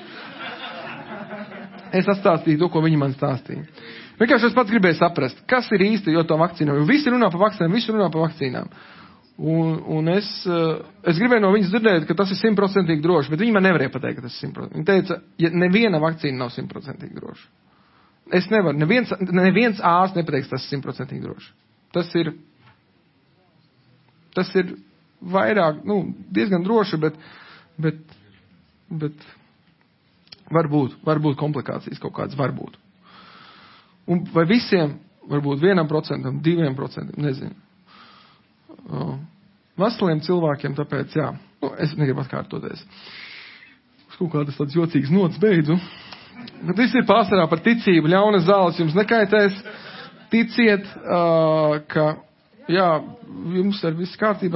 Es atstāstīju to, ko viņi man stāstīja. Vienkārši es pats gribēju saprast, kas ir īsti, jo to vakcīnām. Jo visi runā par vakcīnām, visi runā par vakcīnām. Un, un es, es gribēju no viņas dzirdēt, ka tas ir simtprocentīgi droši, bet viņi man nevarēja pateikt, ka tas ir simtprocentīgi. Viņi teica, ja neviena vakcīna nav simtprocentīgi droša. Es nevaru, neviens, neviens ārsts nepateiks, tas ir simtprocentīgi droši. Tas ir, tas ir vairāk, nu, diezgan droši, bet, bet, bet, Varbūt, varbūt komplikācijas kaut kādas, varbūt. Un vai visiem, varbūt vienam procentam, diviem procentiem, nezinu. Veseliem cilvēkiem, tāpēc, jā, nu, es negribu atkārtoties. Uz kaut kādas tāds jocīgs nots beidzu. Bet viss ir pārsvarā par ticību, ļaunas zāles jums nekaitēs. Ticiet, uh, ka, jā, jums ir viss kārtībā.